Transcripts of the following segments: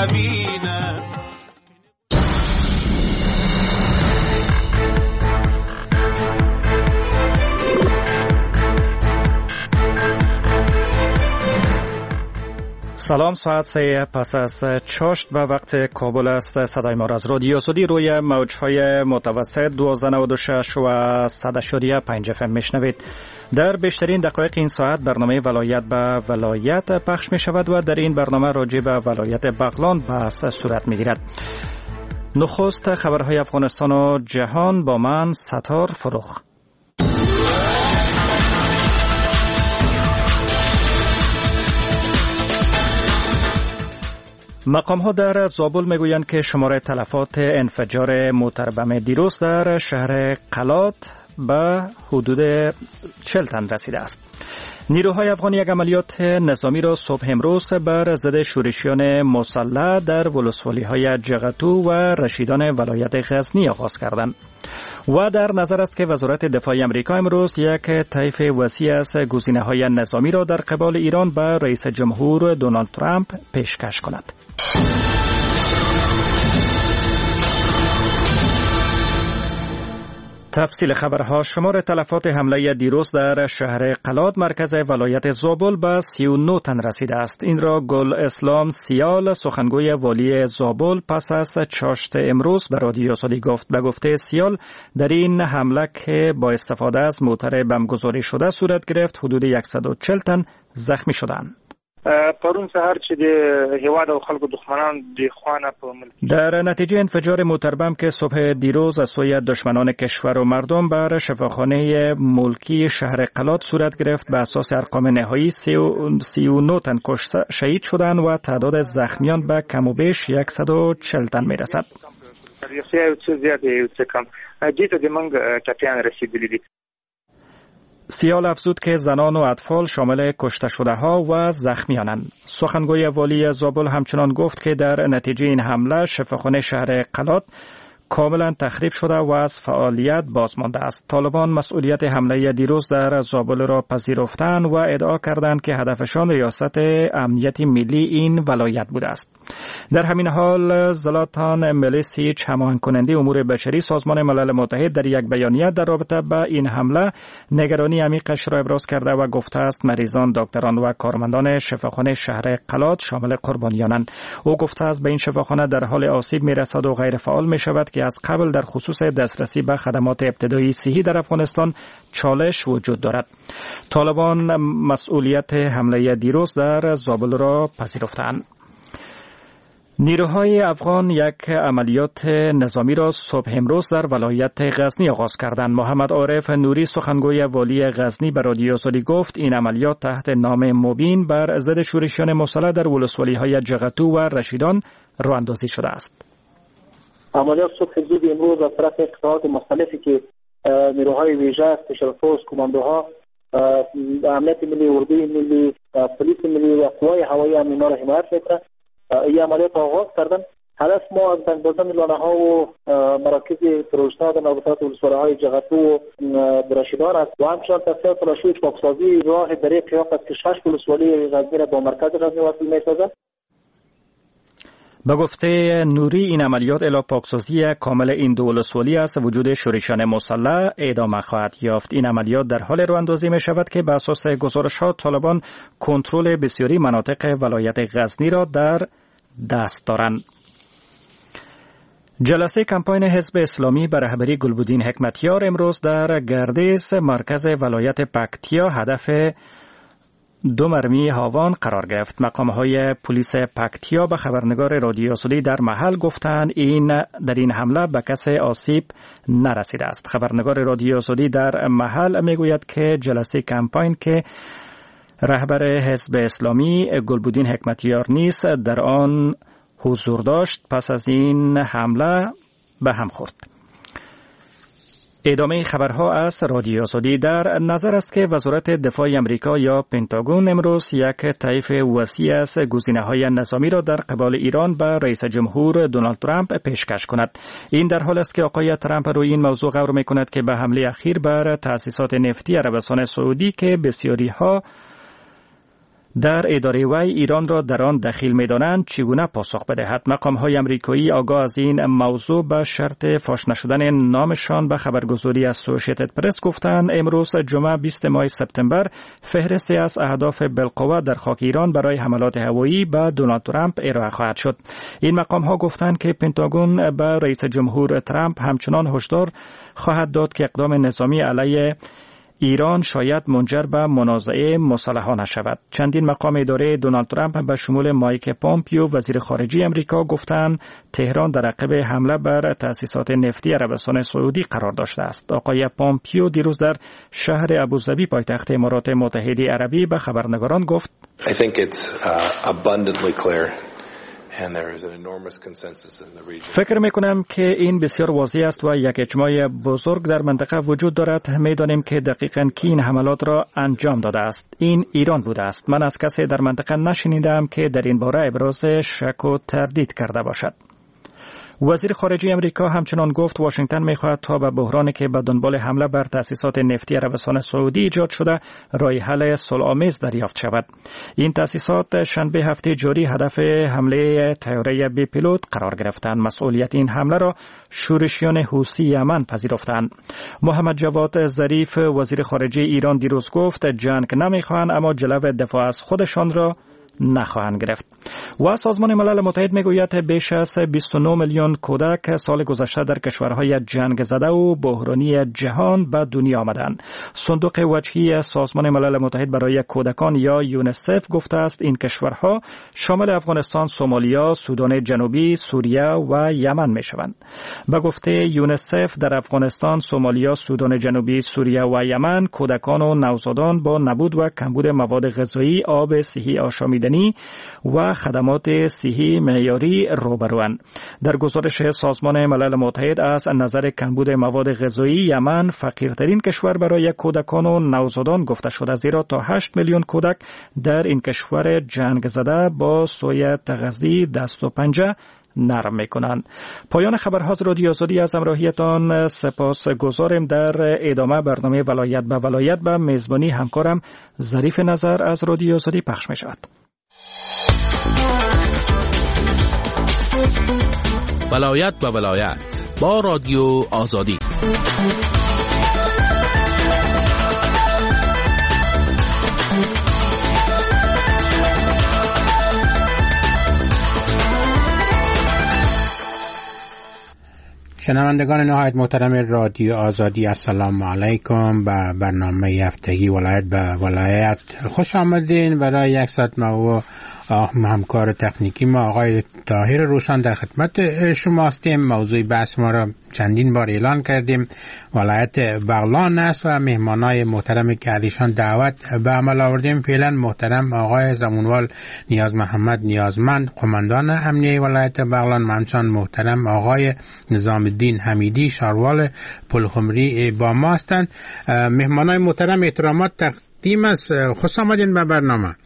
زمینه. سلام، ساعت 3 پس از چاشت به وقت کابل است. صدای ما را از رادیو سعودی روی موج‌های متوسط 1296 و 100.5 FM میشنوید. در بیشترین دقایق این ساعت برنامه ولایت به ولایت پخش می شود و در این برنامه راجع به ولایت بغلان بحث صورت می گیرد. نخست خبرهای افغانستان و جهان با من ستار فروخ. مقام‌ها در زابل میگویند که شماره تلفات انفجار موتر بم دیروز در شهر قلات به حدود 40 تن رسیده است. نیروهای افغان یک عملیات نظامی را صبح امروز بر ضد شورشیان مسلح در ولسوالی‌های جغتو و رشیدان ولایت غزنی آغاز کردند. و در نظر است که وزارت دفاع امریکا امروز یک طیف وسیع از گزینه‌های نظامی را در قبال ایران به رئیس جمهور دونالد ترامپ پیشکش کند. تفصیل خبرها. شمار تلفات حمله دیروز در شهر قلات مرکز ولایت زابل به 39 تن رسیده است. این را گل اسلام سیال سخنگوی والی زابل پس از چاشت امروز به رادیو سعودی گفت. به گفته سیال در این حمله که با استفاده از موتر بمبگذاری شده صورت گرفت حدود 140 تن زخمی شدند. پرون سهار چې د هیواد او خلکو دښمنان د خوانه په ملک در نتیجه انفجار موتر بم که صبح دیروز از سوی دشمنان کشور و مردم بر شفاخانه ملکی شهر قلات صورت گرفت، به اساس ارقام نهایی 39 تن شهید شدند و تعداد زخمیان به کم و بیش 140 تن میرسد. یو څه زیات یو څه کم دې ته د موږ ټپیان رسیدلي دي. سیال افزود که زنان و اطفال شامل کشته شده ها و زخمیانند. سخنگوی والی زابل همچنان گفت که در نتیجه این حمله شفاخانه شهر قلات کاملا تخریب شده و از فعالیت باز مانده است. طالبان مسئولیت حمله دیروز در زابل را پذیرفتند و ادعا کردند که هدفشان ریاست امنیت ملی این ولایت بوده است. در همین حال زلاتان ملیسیچ، هماهنگ کننده امور بشری سازمان ملل متحد، در یک بیانیه در رابطه با این حمله نگرانی عمیقش را ابراز کرده و گفته است مریضان، دکتران و کارمندان شفاخانه شهر قلات شامل قربانیانند. او گفته است به این شفاخانه در حال آسیب میرسد و غیر فعال می شود که از قبل در خصوص دسترسی به خدمات ابتدایی صحی در افغانستان چالش وجود دارد. طالبان مسئولیت حمله دیروز در زابل را پذیرفتند. نیروهای افغان یک عملیات نظامی را صبح امروز در ولایت غزنی آغاز کردند. محمد عارف نوری سخنگوی والی غزنی به رادیو سعودی گفت این عملیات تحت نام مبین بر ضد شورشیان مسلح در ولسوالی‌های جغتو و رشیدان راه اندازی شده است. عملیات صبح زود امروز از طرف قطعات مختلفی که نیروهای ویژه، اسپشیال فورس، کماندوها، امنیت ملی، اردوی ملی، پلیس ملی و قوای هوایی هم اینا را حمایت میکنند. این عملیات آغاز کردن. هدف ما از بند بردن لانه ها و مراکز تروریست‌ها در نوبت ولسوالی‌های جغتو و رشیدان است و همچنان تصفیه تلاشی پاکسازی راه دریق قیاق است که 6 ولسوالی غزنی را با مرکز غزنی وصل می‌سازد. به گفته نوری این عملیات الی پاکسازی کامل این دو ولسوالی است. وجود شورشیان مسلح ادامه خواهد یافت. این عملیات در حال راه اندازی می شود که به اساس گزارش‌ها طالبان کنترل بسیاری مناطق ولایت غزنی را در دست دارند. جلسه کمپاین حزب اسلامی به رهبری گلبدین حکمتیار امروز در گردیز مرکز ولایت پکتیا هدف 2 مرمی هاوان قرار گرفت. مقام‌های پلیس پکتیا به خبرنگار رادیو سعودی در محل گفتند در این حمله به کسی آسیب نرسیده است. خبرنگار رادیو سعودی در محل میگوید که جلسه کمپاین که رهبر حزب اسلامی گلبدین حکمتیار نیست در آن حضور داشت پس از این حمله به هم خورد. ادامه خبرها از رادیو سعودی. در نظر است که وزارت دفاع امریکا یا پنتاگون امروز یک طیف وسیع از گزینه‌های نظامی را در قبال ایران به رئیس جمهور دونالد ترامپ پیشکش کند. این در حال است که آقای ترامپ روی این موضوع غور می‌کند که به حمله اخیر بر تأسیسات نفتی عربستان سعودی که بسیاری ها در اداره وی ایران را در آن دخیل می‌دانند چگونه پاسخ بدهد. مقام‌های آمریکایی آگاه از این موضوع به شرط فاش نشدن نامشان به خبرگزاری اسوسییتد پرس گفتند امروز جمعه 20 ماه سپتامبر فهرستی از اهداف بالقوه در خاک ایران برای حملات هوایی به دونالد ترامپ ارائه خواهد شد. این مقام‌ها گفتند که پنتاگون به رئیس جمهور ترامپ همچنان هشدار خواهد داد که اقدام نظامی علیه ایران شاید منجر به منازعه مسلحانه شود. چندین مقام اداره دونالد ترامپ به شمول مایک پامپیو وزیر خارجه امریکا گفتند تهران در عقب حمله بر تأسیسات نفتی عربستان سعودی قرار داشته است. آقای پامپیو دیروز در شهر ابوظبی پایتخت امارات متحده عربی به خبرنگاران گفت I think it's abundantly clear. فکر میکنم که این بسیار واضح است و یک اجماع بزرگ در منطقه وجود دارد. میدانیم که دقیقاً کی این حملات را انجام داده است. این ایران بوده است. من از کسی در منطقه نشنیدم که در این باره ابراز شک و تردید کرده باشد. وزیر خارجه امریکا همچنان گفت واشنگتن می‌خواهد تا به بحرانی که به دنبال حمله بر تأسیسات نفتی عربستان سعودی ایجاد شده راه حل صلح‌آمیز دریافت شود. این تأسیسات شنبه هفته جاری هدف حمله طیاره بی پیلوت قرار گرفتند. مسئولیت این حمله را شورشیان حوثی یمن پذیرفتند. محمد جواد ظریف وزیر خارجه ایران دیروز گفت جنگ نمی‌خواهند اما جلو دفاع از خودشان را نخواهند گرفت. و سازمان ملل متحد میگوید بیش از 29 میلیون کودک سال گذشته در کشورهای جنگ زده و بحرانی جهان به دنیا آمدند. صندوق وجهی سازمان ملل متحد برای کودکان یا یونیسف گفته است این کشورها شامل افغانستان، سومالیا، سودان جنوبی، سوریه و یمن میشوند. به گفته یونیسف در افغانستان، سومالیا، سودان جنوبی، سوریه و یمن کودکان و نوزادان با نبود و کمبود مواد غذایی، آب صحی آشامیدنی و خدمات صحی معیاری روبروند. در گزارش سازمان ملل متحد از نظر کمبود مواد غذایی یمن فقیرترین کشور برای کودکان و نوزادان گفته شده، زیرا تا 8 میلیون کودک در این کشور جنگ زده با سوی تغذیه دست و پنجه نرم میکنند. پایان خبرها رادیو آزادی از همراهیتان سپاس گزارم. در ادامه برنامه ولایت به ولایت به میزبانی همکارم ظریف نظر از رادیو آزادی پخش می شود. ولایت به ولایت با رادیو آزادی. شنوندگان نهایت محترم رادیو آزادی، السلام علیکم. به برنامه هفتگی ولایت به ولایت خوش آمدین. برای یک ساعت ما و همکار تکنیکی ما آقای طاهر روشن در خدمت شما هستیم. موضوع بحث ما را چندین بار اعلان کردیم، ولایت بغلان است و مهمانای محترم که ازشان دعوت به عمل آوردیم فعلا محترم آقای زمانوال نیاز محمد نیازمند قماندان امنیه ولایت بغلان، همچنین محترم آقای نظام الدین حمیدی شاروال پلخمری با ما هستند. مهمانای محترم احترامات تقدیم است. خوش آمدین به برنامه.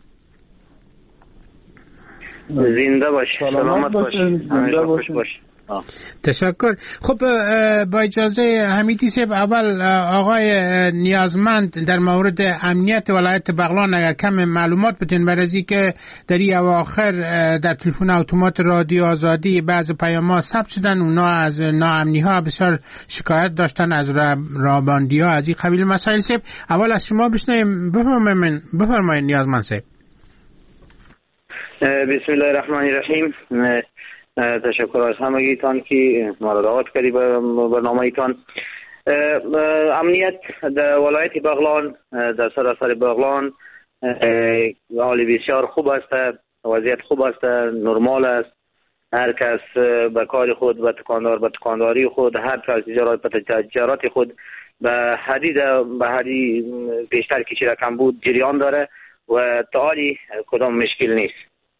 زنده باش، سلامت باش، همیشه خوش باش. تشکر. خب با اجازه حمیدی صاحب، اول آقای نیازمند در مورد امنیت ولایت بغلان اگر کم معلومات بدین، برای که در این اواخر در تلفن اتومات رادیو آزادی بعض پیام‌ها ثبت شدن، اونا از ناامنی ها بسیار شکایت داشتن، از راباندی ها، از این قبیل مسائل. صاحب اول از شما بشنویم، بفرمایید نیازمند صاحب. بسم الله الرحمن الرحیم. تشکر از همگیتان که ما را دعوت کردی به برنامه ایتان. امنیت در ولایت بغلان، در سراسر بغلان حال بسیار خوب است، وضعیت خوب است، نرمال است. هر کس به کار خود، به تکانداری خود، هر کس تجارت خود به حدی بیشتر که رقم بود جریان داره و تا حالی کدام مشکل نیست.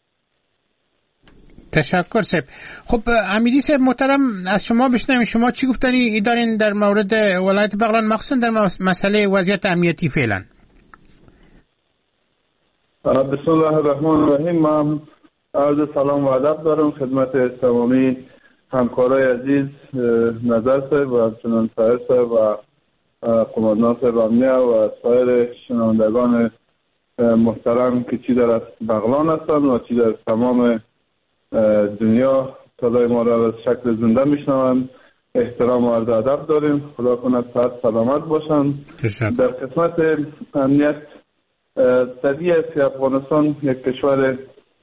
تشکر صاحب. خب امیری صاحب محترم، از شما بشنویم، شما چی گفتنی دارین در مورد ولایت بغلان، مخصوصا در مسئله وضعیت امنیتی فعلا؟ بسم الله الرحمن الرحیم. من عرض سلام و ادب دارم خدمت تمامی همکارای عزیز نظر صاحب و همچنین طاهر صاحب و قماندان صاحب امنیه و سایر شنوندگان محترم که چی در بغلان هستند و چی در تمام دنیا صدای ما را از شکل زنده میشنوند. احترام و عرض ادب داریم. خدا کند صحت سلامت باشند. در قسمت امنیت طبیعی است که افغانستان یک کشور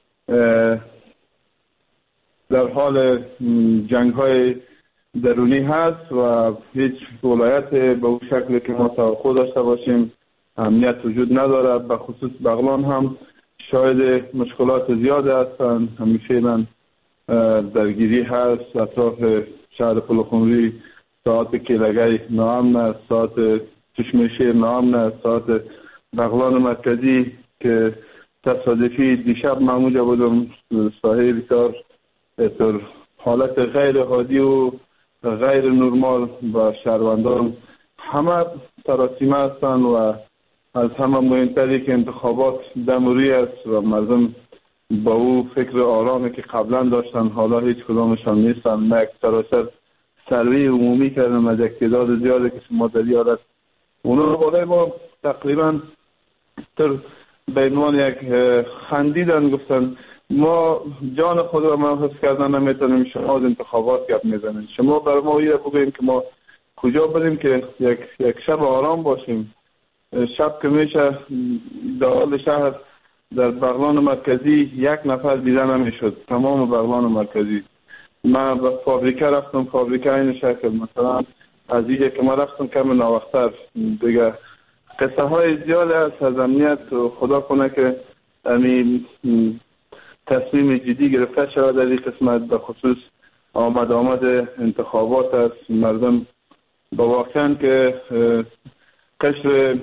در حال جنگ های درونی هست و هیچ ولایت به اون شکلی که ما توقع داشته باشیم امنیت وجود نداره. به خصوص بغلان هم شاهد مشکلات زیاده هستند. همیشه درگیری هست. اطراف شهر پلخمری ساعت کیلگی ناامن است، ساعت چشمه شیر ناامن است، ساعت بغلان مرکزی که تصادفی دیشب من اونجا بودم ساحه بسیار در حالت غیر عادی و غیر نرمال و شهروندان همه تراسیمه هستند و از همه مهمتری که انتخابات دموری است و مردم با او فکر آرامی که قبلا داشتن حالا هیچ کدامشان نیستن. ما یک سراسر سروی عمومی کردم از یک تعداد زیاده که شما در یادت اونا بالای ما تقریبا تر به عنوان یک خندیدن، گفتن ما جان خود را محفظ کردن نمیتونیم، شما از انتخابات گپ میزنید. شما بر ما ایره بگوییم که ما کجا بریم که یک شب آرام باشیم. شب که میشه در شهر در بغلان مرکزی یک نفر دیده نمیشد، تمام بغلان مرکزی. من به فابریکه رفتم، فابریکه این شکل مثلا از اینجا که ما رفتم کم ناوقتر دیگه قصه های زیاد است از امنیت و خدا کنه که تصمیم جدی گرفته شود در این قسمت. به خصوص آمد انتخابات است. مردم با واقعا که قشر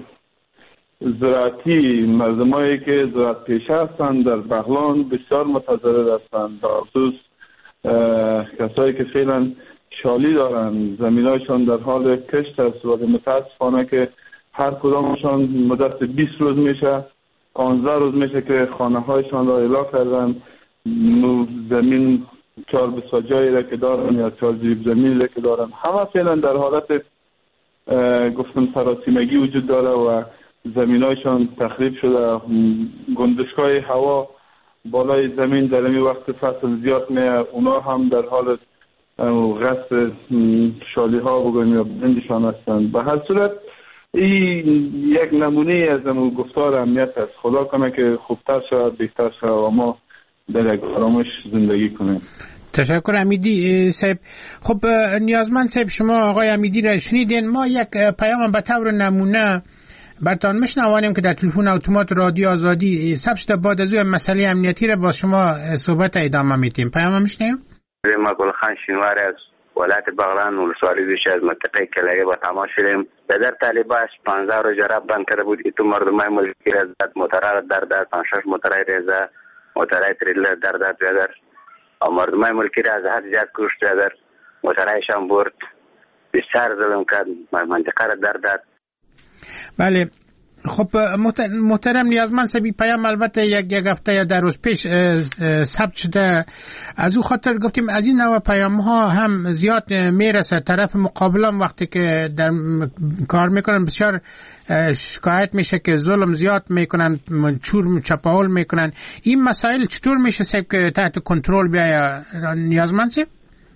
زراعتی مردمایی که زراعت پیشه هستند در بغلان بسیار متضرر هستند. به خصوص کسایی که فعلا شالی دارند زمینایشان در حال کشت است و متاسفانه که هر کدامشان مدت 20 روز میشه 15 روز میشه که خانه هایشان را اعلا کردن. زمین 4 بساجایی را که دارن یا 4 زیب زمین را که دارن همه فعلا در حالت گفتم سراسیمگی وجود داره و زمینایشان تخریب شده. گندشگاه هوا بالای زمین در این وقت فصل زیاد میه، اونا هم در حال غصب شالی ها بگویم یا بندشان هستند. به هر صورت این یک نمونه از گفتار امنیت است. خدا کنه که خوبتر شود، بهتر شود و ما در یک آرامش زندگی کنیم. تشکر امیدی صاحب. خب نیازمند صاحب، شما آقای امیدی را شنیدین. ما یک پیام به طور نمونه براتون میشنوانیم که در تلفن اتومات رادیو آزادی ثبت شده. بعد از اون مسئله امنیتی را با شما صحبت ادامه میدیم. پیام میشنویم. ما گلخان شینوار از ولایت بغلان ولسوالی بیش از منطقه کلایی با تماس شدیم. در طالباش 15 روز جراب بند کرده بود. ایتو مردمای ملکی را زد، موترها در داد، 5-6 موترهای ریزه، موترهای تریلر در داد بیادر و مردمای ملکی را از حد زیاد کشت بیادر. موترهایشان برد، بسیار ظلم کرد، منطقه را در داد. بله. خب محترم نیازمند صاحب، پیام البته یک هفته یا در روز پیش ثبت شده. از او خاطر گفتیم از این نوع پیام ها هم زیاد میرسه. طرف مقابلم وقتی که در کار میکنن بسیار شکایت میشه که ظلم زیاد میکنن، چور چپاول میکنن. این مسائل چطور میشه صاحب که تحت کنترل بیاید نیازمند صاحب؟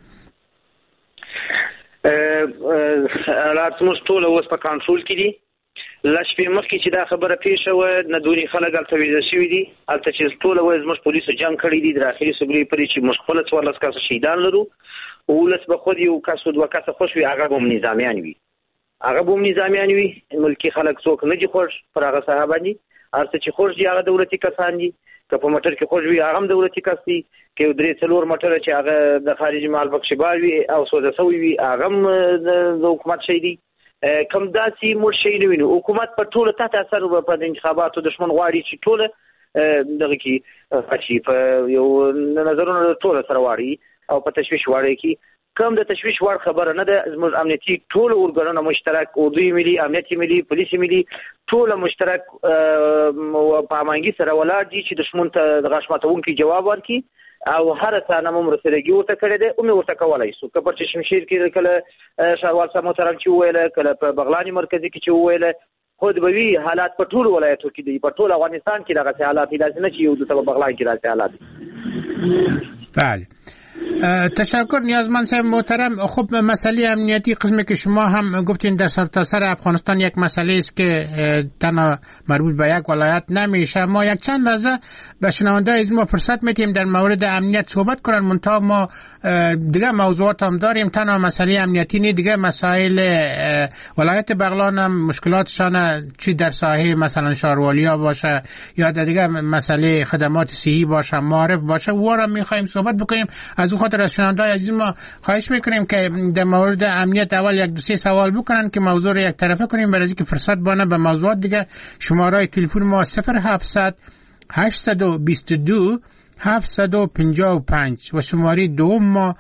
راتموس ټول اوس په کنټرول کې دي. لشپې مخکې چې دا خبره پیښه وه نه دونې خلک هلته ویده شوي دي. هلته چې ټوله وایي زموږ پولیسو جنګ کړی دي د داخلي صبرې پورې چې موږ خپله 14 کسه شهیدان لرو. 19 به خود یو کس و 2 کسه خوش وي، هغه به هم نظامیان وي. هغه به هم نظامیان وي. ملکي خلک څوک نه دي خوښ پر هغه ساحه باندې. هر څه چې خوښ دي هغه دولتي کسان دي. که په موټر کې خوښ وي هغه هم دولتي کس دي. که یو 3-4 موټره چې هغه د خارجي مال بخشبار وي او سوده سوي وي هغه هم د حکومت شی دي. کوم داسې موږ شی نه وینو. حکومت په ټوله تحت اثر په انتخاباتو دښمن غواړي چې ټوله دغه کې اچي په یو نظرونه ټوله سره واړي او په تشویش واړي کې کوم د تشویش وړ خبره نه ده. زموږ امنیتي ټول ارګانونه مشترک، اردوی ملي، امنیتي ملي، پولیس ملي ټول مشترک په امانګي سره ولاړ دي چې دښمن ته د غاښ ماتونکي جواب ورکړي او هر څه نه مرسلګي ورته کړی دی او مې ورته کولای شو. که په شمشیر کې کله شاروال صاحب محترم چې وویل، کله په بغلان مرکزي کې چې وویل، خود به وی حالات په ټول ولایتو کې دي، په ټول افغانستان کې دغه حالات دي، نه چې یو د بغلان کې دغه حالات. بله تشکر نیازمند صاحب محترم. خب مسئله امنیتی قسمی که شما هم گفتین در سرتاسر افغانستان یک مسئله است که تنها مربوط به یک ولایت نمیشه. ما یک چند لحظه به شنونده از ما فرصت میتیم در مورد امنیت صحبت کنن، منتها ما دیگه موضوعات هم داریم، تنها مسئله امنیتی نه، دیگه مسائل ولایت بغلان هم مشکلاتشان چی در ساحه مثلا شهروالیا باشه یا در دیگه مسئله خدمات صحی باشه، معارف باشه، و را میخوایم صحبت بکنیم. از اون خاطر از شنونده‌های عزیز ما خواهش میکنیم که در مورد امنیت اول یک دو سه سوال بکنن که موضوع رو یک طرفه کنیم، برای اینکه فرصت بانه به موضوعات دیگه. شماره تلفن ما 0700 822 755 و شماره دوم ما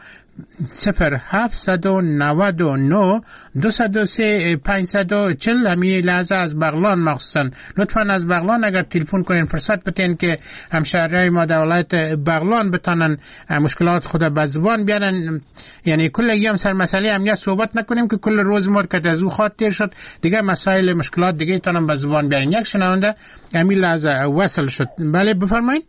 0799 203 540. همین لحظه از بغلان مخصوصا لطفا از بغلان اگر تلفن کنین فرصت بتین که همشهریای ما در ولایت بغلان بتانن مشکلات خود به زبان بیارن. یعنی کل ایام سر مسئله امنیت صحبت نکنیم که کل روز ما که از او خاطر شد، دیگه مسائل مشکلات دیگه تانن به زبان بیارن. یک شنونده همین لحظه وصل شد. بله بفرمایید.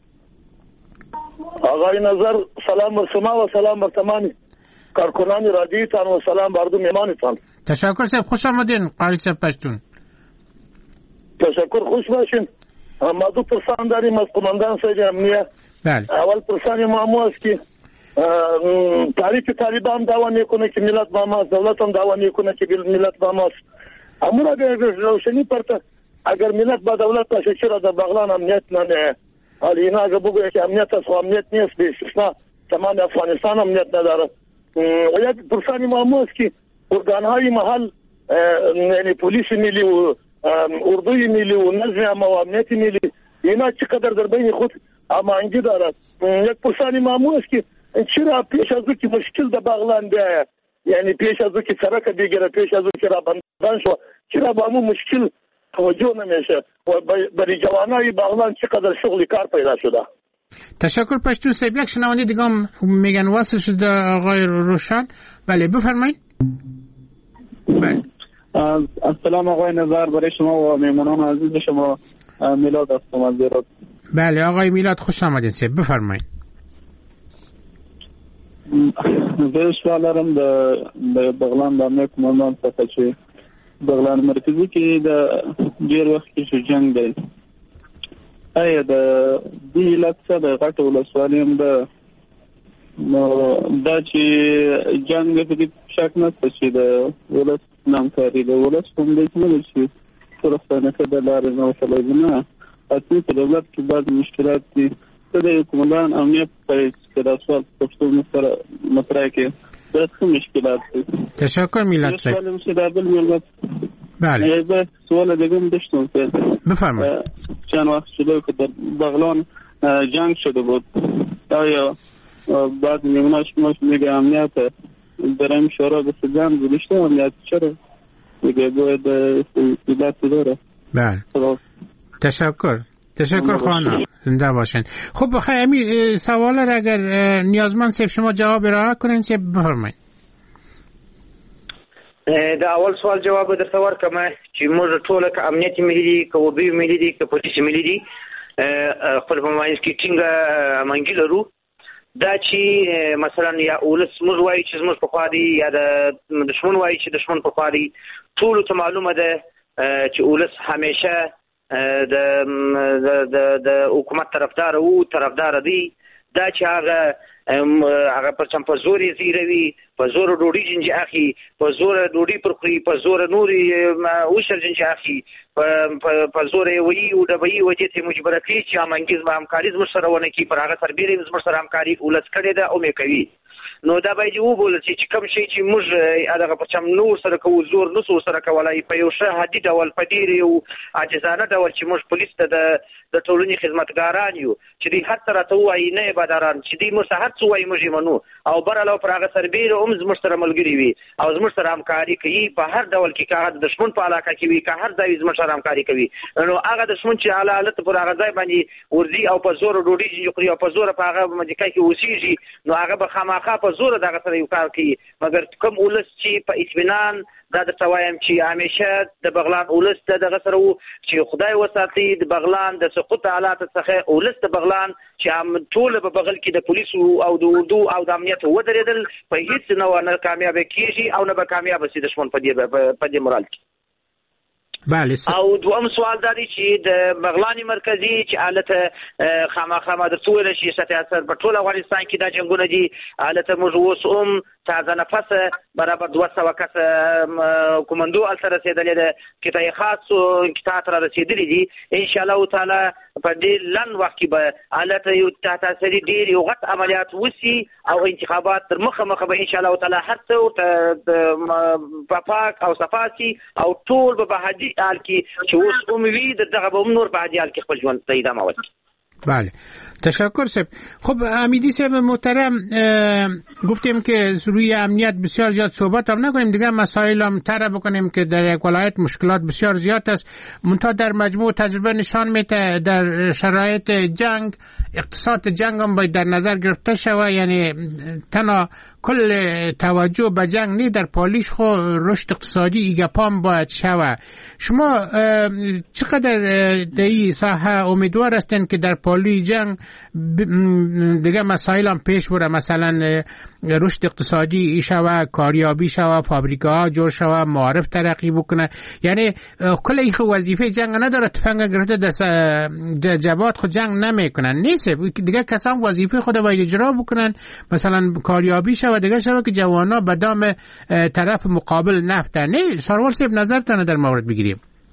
آقای نظر سلام بر شما و سلام بر تمام کارکنان رادیوتان و سلام بر دو مهمانتان. تشکر صاحب، خوش آمدین. قاری صاحب پشتون. تشکر، خوش باشین. ما دو پرسان داریم از قماندان صاحب امنیه. بله. اول پرسان ما است که تحریک طالبان دعوا میکنه که ملت با ماست، دولت هم دعوا میکنه که ملت با ماست. اما اگر روشنی پرته اگر ملت با دولت باشه چرا در بغلان امنیت نه؟ حالا اینا اگر بگوید که امنیت است و امنیت نیست، به استثناء تمام افغانستان امنیت نداره. و یک پرسان ما است که ارگانهای محل یعنی پلیس ملی و اردوی ملی و نظم و امنیت ملی اینا چقدر در بین خود هماهنگی دارد. یک پرسان ما است که چرا پیش از او که مشکل در بغلان بیاید، یعنی پیش از او که سرک بگیره، پیش از او که را بندان شو، چرا با همون مشکل توجه نمیشه و برای جوانای بغلان چقدر شغل کار پیدا شده. تشکر پشتون صاحب. یک شنونده دیگه هم میگن وصل شده آقای روشن. بله بفرمایید. بله. السلام آقای نظر، برای شما و مهمانان عزیز شما میلاد هستم از هرات. بله آقای میلاد خوش آمدید صاحب، بفرمایید. زه سوال لرم د بغلان د امنیت قماندان څخه چې بغلان مرکزي کې د ډېر وخت کې جنگ دی. آیا د دې علت څه د غټ ولسوالۍ هم ده؟ دا چې جنگ په دې شک نه چې د ولس نامکاري د ولس هم دی نه چې پرستانه کې د لارې نه وصلوي نه. اصلي په دولت کې بعض مشکلات دي. د قماندان امنیت په سیاست پښتو مطرح کې د څه مشکلات دي؟ تشکر میلاد صاحب. بله. سوال دیگه داشتم که بفرمایید. چند وقت شده که در بغلان جنگ شده بود. آیا بعد میموناش میگه امنیت در این شورا به جنگ گذاشته امنیت چرا؟ میگه باید ایلات داره. بله. تشکر خانم، زنده باشین. خب بخیر همین سوال را اگر نیازمند صاحب شما جواب ارائه کنین صاحب بفرمایید. د اول سوال جواب درته ورکړم چې موږ ټول که امنیتي ملي دي، که وبي ملي دي، که پولیسي ملي دي، خپل په مابین کې ټینګه هماهنګي لرو. دا چې مثلا یا ولس موږ وایي چې زموږ پخوا دي یا د دشمن وایي چې دشمن پخوا دي، ټولو ته معلومه ده چې ولس همیشه د حکومت طرفدار دی. دا چې هغه پرچم په زور یې زیروي، په زور ډوډۍ جنجي اخي، په زور ډوډۍ پر خوري، په زور نورې وشر جنجي اخي، په زور یې وایي او ډبوي وجې ته مجبوره کړي چې همکاري زموږ سره ونه کړي. پر هغه سربیره زموږ سره همکاري ولس کړې ده او مې کوي. نو دا باید وبولل چې کوم شی چې موږ هغه پرچم نور سره کوو زور نسو سره کولای په یو ښه حدي ډول په ډېر یو عاجزانه ډول چې موږ پولیس ته د ټولنې خدمتګاران یو چې دوی هر څه راته ووایي نه عباداران چې دوی موږ ته هر څه وایي موږ یې منو او برعلاوه پر هغه سربیره هم زموږ سره ملګري وي او زموږ سره همکاري کوي په هر ډول کې، که هغه د دښمن په علاقه کې وي که هر ځای زموږ سره همکاري کوي. نو هغه دښمن چې اعلی حالت پر هغه ځای باندې ورځي او په زور ډوډۍ جنجي خوري او په زور په هغه مځکه کې اوسېږي، نو هغه به خامخا په زور دغه سره یو کار کوي. مګر کوم ولس چې په اطمینان دا درته وایم چې همیشه د بغلان اولس دغه سره وو چې خدای وساتي د بغلان د سقوط حالات څخه اولس د بغلان چې هم ټول په بغل کې د پولیسو او د اردو او د امنیت ودرېدل په هیڅ نه کامیاب کیږي او نه به کامیاب شي دشمن په دې مورال کې. بله. او دوم سوال دا دی چې د بغلان مرکزی چې حالت خامخا درته ویل شي سیاست په ټول افغانستان کې دا جنگونه دي حالت موږ اوس تازه نفس برابر 200 کس کومندو الته رسیدلې ده کتای خاص کتاب را رسیدلې دي ان شاء الله تعالی په دې لن وخت کې به حالت یو تاسو ډیر یو غټ عملیات وسی او انتخابات تر مخه به ان شاء الله تعالی هر څه پاک او صفاسي او ټول به بهادي حال کې چې اوس امید دغه به نور بهادي حال کې خپل ژوند ته ادامه ورکړي. بله تشکر صاحب. خب امیدی صاحب محترم گفتیم که روی امنیت بسیار زیاد صحبت هم نکنیم دیگه، مسائل هم طرح بکنیم که در یک ولایت مشکلات بسیار زیاد است. منتها در مجموع تجربه نشان میده در شرایط جنگ اقتصاد جنگ هم باید در نظر گرفته شود، یعنی تنها کل توجه به جنگ نه در پالیش خو رشد اقتصادی ایگپام باید شود. شما چقدر در این ساحه امیدوار هستین که در پالی جنگ دیگه مسائل هم پیش بره، مثلا رشد اقتصادی شود، کاریابی شود، فابریکه‌ها جور شود، معارف ترقی بکنه؟ یعنی کل این وظیفه جنگ نداره، تفنگ گرفته دست جبهات خود جنگ نمیکنن، نیست دیگه کسان وظیفه خود باید اجرا بکنن، مثلا کاریابی شود دیگه شود که جوانا به دام طرف مقابل نفتن. نه سروال صاحب نظرتان در مورد بگیریم.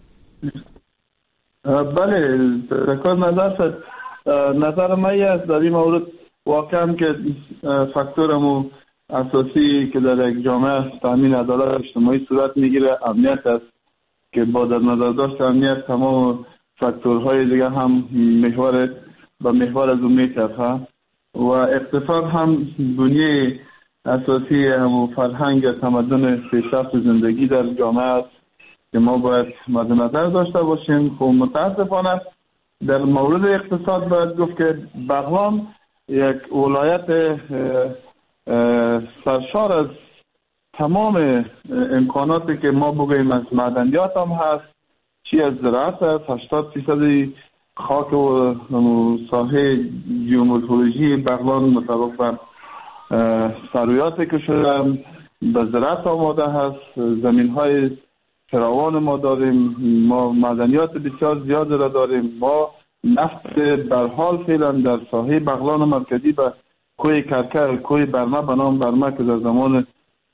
بله تشکر. نظر من است در این مورد واقعا که فاکتورمو اساسی که در یک جامعه تامین عدالت اجتماعی صورت میگیره امنیت است که با در نظر داشت امنیت تمام فاکتورهای دیگه هم محور از اون میچرخه و اقتصاد هم بنیه اساسی هم فرهنگ تمدن پیشرفت زندگی در جامعه است که ما باید مد نظر داشته باشیم. خب متاسفانه در مورد اقتصاد باید گفت که بغلان یک ولایت سرشار از تمام امکاناتی که ما بگوییم از معدنیات هم هست، چی از زراعت است. 80% خاک و ساحه جیومورفولوژی بغلان مطابق به ثرویاتی که شده به زراعت آماده هست. زمین های فراوان ما داریم، ما معدنیات بسیار زیاد را داریم. ما نفت برحال فعلا در ساحه بغلان مرکزی به کوی کرکر، کوی برمه به نام برمه که در زمان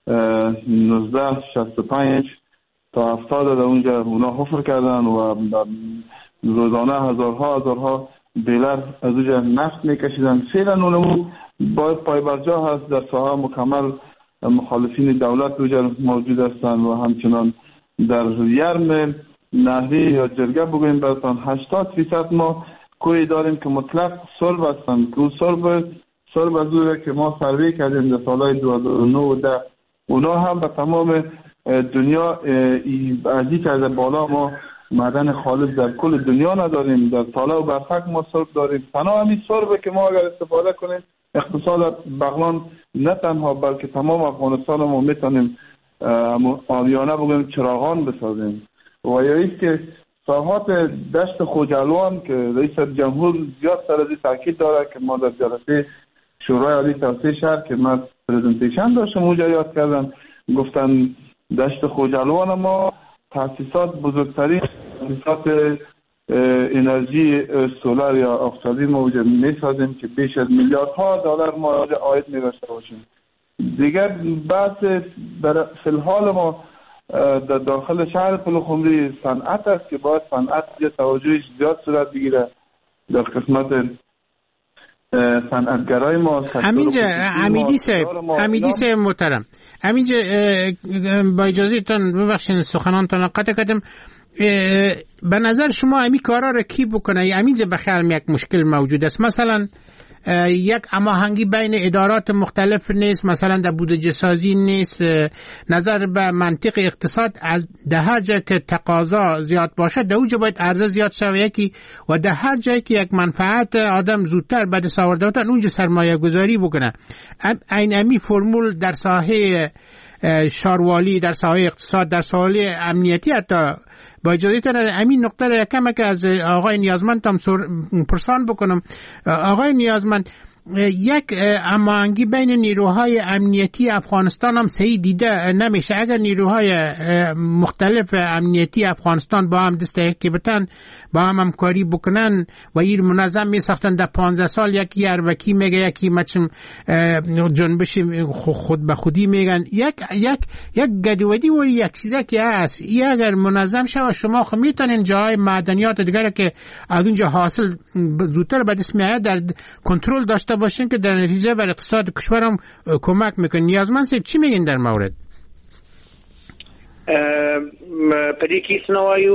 1965 تا 70 در اونجا اونا حفر کردن و روزانه هزارها بیلر از اونجا نفت میکشیدن. فعلا اونمون باید پایبرجا هست. در ساحه مکمل مخالفین دولت اونجا موجود هستند و همچنان در یرم نهری یا جرگه بگویم براتان 80% ما کوی داریم که مطلق سرب هستند که سرب از اون که ما سروی کردیم در سالهای 2009 و 10 اونا هم به تمام دنیا ازی کرده بالا. ما معدن خالص در کل دنیا نداریم. در طالع و برفک ما سرب داریم. تنها همین سربه که ما اگر استفاده کنیم اقتصاد بغلان نه تنها بلکه تمام افغانستان ما میتونیم آریانه بگویم چراغان بسازیم. و یا ایست که ساحات دشت خوجلوان که رئیس جمهور زیاد سر ازی تاکید داره که ما در جلسه شورای عالی توسعه شهر که من پرزنتیشن داشتم اونجا یاد کردم، گفتن دشت خوجلوان ما تاسیسات بزرگترین تاسیسات انرژی سولار یا آفتابی ما اونجا میسازیم که بیش از میلیاردها دلار ما عاید می‌داشته باشیم. دیگر بحث فی الحال ما در داخل شهر پلخمری صنعت است که باید صنعت یه توجهش زیاد صورت بگیره در قسمت صنعتگرای ما. امیدی صاحب محترم، همینجا با اجازهتون ببخشید سخنانتان قطع کردم. به نظر شما همین کارا را کی بکنه؟ همینجا بخیال یک مشکل موجود است، مثلا یک هماهنگی بین ادارات مختلف نیست، مثلا در بودجه سازی نیست، نظر به منطق اقتصاد از ده هر جای که تقاضا زیاد باشه در اونجا باید عرضه زیاد شوه یکی و در هر جایی که یک منفعت آدم زودتر به دست آورده اونجا سرمایه گذاری بکنه. این امی فرمول در ساحه شاروالی، در ساحه اقتصاد، در ساحه امنیتی حتی. با اجازهتون همین نقطه را کمک از آقای نیازمند هم پرسان بکنم. آقای نیازمند، یک هماهنگی بین نیروهای امنیتی افغانستان هم صحیح دیده نمیشه. اگر نیروهای مختلف امنیتی افغانستان با هم دست یکی بتن، با هم همکاری بکنن و این منظم می ساختن، در 15 سال یکی اربکی میگه، یکی مچم جنبش خود به خودی میگن، یک گدودی و یک چیزی که هست. این اگر منظم شود شما خب میتونین جای معدنیات دیگر که از اونجا حاصل زودتر به دست میاد در کنترل داشته باشین که در نتیجه بر اقتصاد کشورم کمک میکنه. نیازمند صاحب چی میگین در مورد؟ پدې کې سنوایو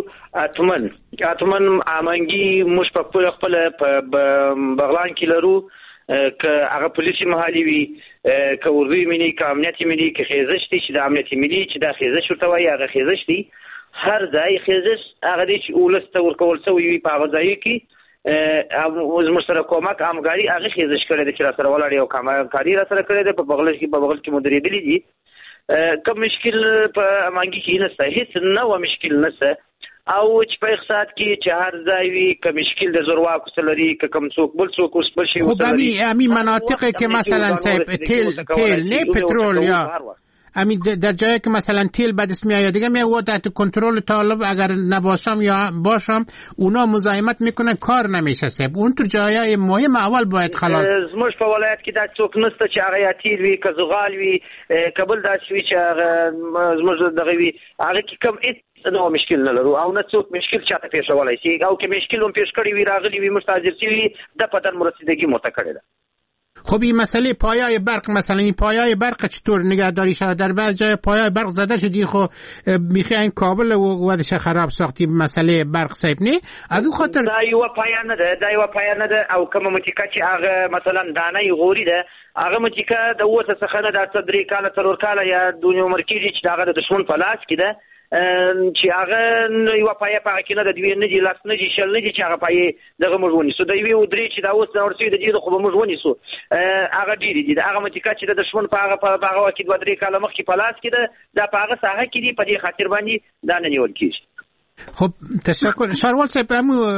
اتمن امنګي مش په خپل بغلان کې لرو که هغه پولیسي محلي وي که اردوي ملي که امنیتي ملي که خیزش دي چې د امنیتي ملي چې دا خیزش ورته وایي هغه خیزش دي. هر ځای خیزش هغه دی چې ولس ته ورکول شوی وي په هغه ځای کې زموږ سره کومک همکاري هغه خیزش کړی دی چې را سره ولاړ یو کاري را سره کړی دی. په بغل کې مدیریدلی دي. کوم مشکل په امنګي کې نشته، هیڅ نو مشکل نشته. او چې په اقتصاد کې چې هر ځای وي که مشکل د زورواکو سره لري که کوم څوک بل څوک اوس بل شي خب همین مناطقی که مثلا تیل نه پترول یا همین در جایی که مثلا تیل به دست میاد دیگه میاد تحت کنترل طالب اگر نباشم یا باشم اونا مزاحمت میکنن، کار نمیشه سب. اون تو جای مهم اول باید خلاص. زموږ په ولایت کې دا څوک نشته چې هغه تیل وي که زغال وي کابل داسې وي چې هغه زموږ دغه وي هغه کې کم نو مشکل نه لرو او نه څوک مشکل چاته پیښولای شي او که مشکل هم پیښ کړی وي راغلی وي مستاجر شي د پدر مرسیدگی مت کړی ده. خب این مسئله پایه‌ی برق، مثلا این پایه‌ی برق چطور نگهداری شود؟ در بعض جای پایه‌ی برق زده شدی خب میخوای این کابل و ودش خراب ساختی مسئله برق صاحب نه از اون خاطر دا یو پایه نه ده او کوم متیکا چې هغه مثلا دانه غوري ده هغه متیکا د وته څخه نه د صدري کاله ترور کاله یا د عمر کې چې هغه د دشمن په لاس کې ده چې هغه یو پایه پاره کې نه د دوی نه دي لاس نه دي شل نه دي چې هغه پایه دغه مجونی سو د یو درې چې دا اوس ورسې د دې خو مجونی سو هغه ډیری دي هغه متیکا چې د دشمن په هغه وخت د درې کاله مخکې په لاس کې ده د هغه ساحه کې دي په دې خاطر باندې دا نه نیول کیږي. خب تشکر. شاروال صاحب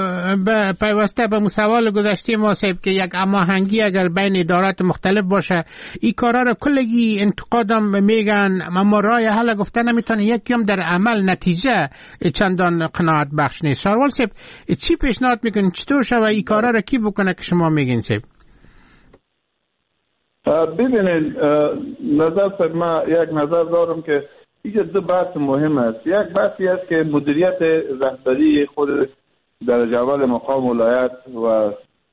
پیوسته به سوال گذشته ما صاحب که یک هماهنگی اگر بین ادارات مختلف باشه این کارا را کلگی انتقادم میگن اما راه حل گفته نمیتونه، یکم در عمل نتیجه چندان قناعت بخش نیست. شاروال صاحب چی پیشنهاد میکنین چطور شود این کارا را کی بکنه که شما میگین صاحب؟ ببینید نظر صاحب من یک نظر دارم که اینجا دو بحث مهم است. یک بحثی است که مدیریت رهبری خود در اول مقام ولایت و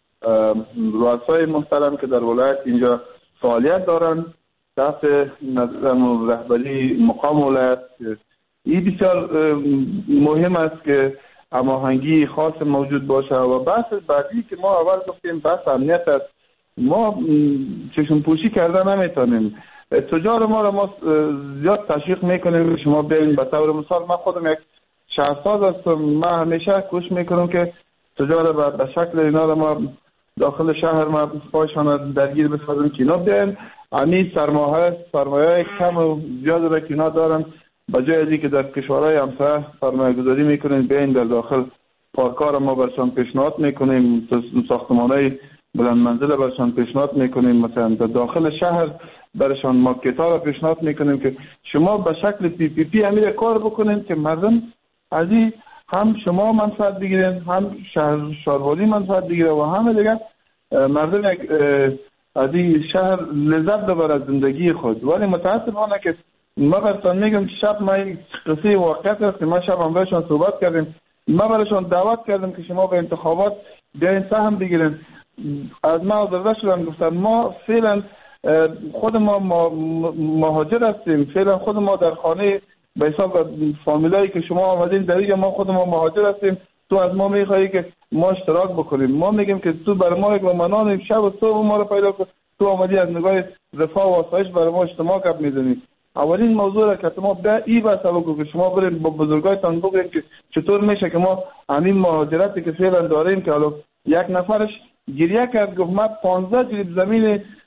رؤسای محترم که در ولایت اینجا فعالیت دارند تحت نظام رهبری مقام ولایت، این بسیار مهم است که هماهنگی خاص موجود باشه. و بحث بعدی که ما اول گفتیم بحث امنیت است. ما چشم پوشی کرده نمیتونیم. تجار ما را ما زیاد تشویق میکنیم شما بیاین. به طور مثال من خودم یک شهرساز هستم، من همیشه کوشش میکنم که تجار به شکل اینا را ما داخل شهر ما پایشان درگیر بسازیم که اینا بیاین. همین سرمایه کم و زیاد را که اینا دارن به جای ازی که در کشورهای همسایه سرمایه گذاری میکنیم بیاین در داخل پارکار ما برشان پیشنهاد میکنیم، ساختمانهای بلند منزل برشان پیشنهاد میکنیم، مثلا در داخل شهر برشان مارکت‌ها را پیشنهاد میکنیم که شما به شکل PPP امیر کار بکنین که مردم از این هم شما منفعت بگیرین، هم شهروالی منفعت بگیره و همه دیگه مردم از این شهر لذت ببره از زندگی خود. ولی متاسفانه که ما براتون میگم شب ما این قصه واقعیت است که ما شب هم برشان صحبت کردیم، ما برشان دعوت کردیم که شما به انتخابات بیاین سهم بگیرین. از ما آزرده شدن گفتن ما فعلا خود ما مهاجر هستیم، فعلا خود ما در خانه به حساب فامیلایی که شما آمدین در اینجا ما خود ما مهاجر هستیم، تو از ما میخوایی که ما اشتراک بکنیم. ما میگیم که تو بر ما یک منان شب و صبح ما رو پیدا کن، تو آمدی از نگاه رفاه و آسایش برای ما اجتماع کب میزنی. اولین موضوع را که ما به این بحث بکنیم که شما برید با بزرگایتان بگویید که چطور میشه که ما همین مهاجرتی که فعلا داریم که حالا یک نفرش گریه کرد گفت من 15 جریب زمین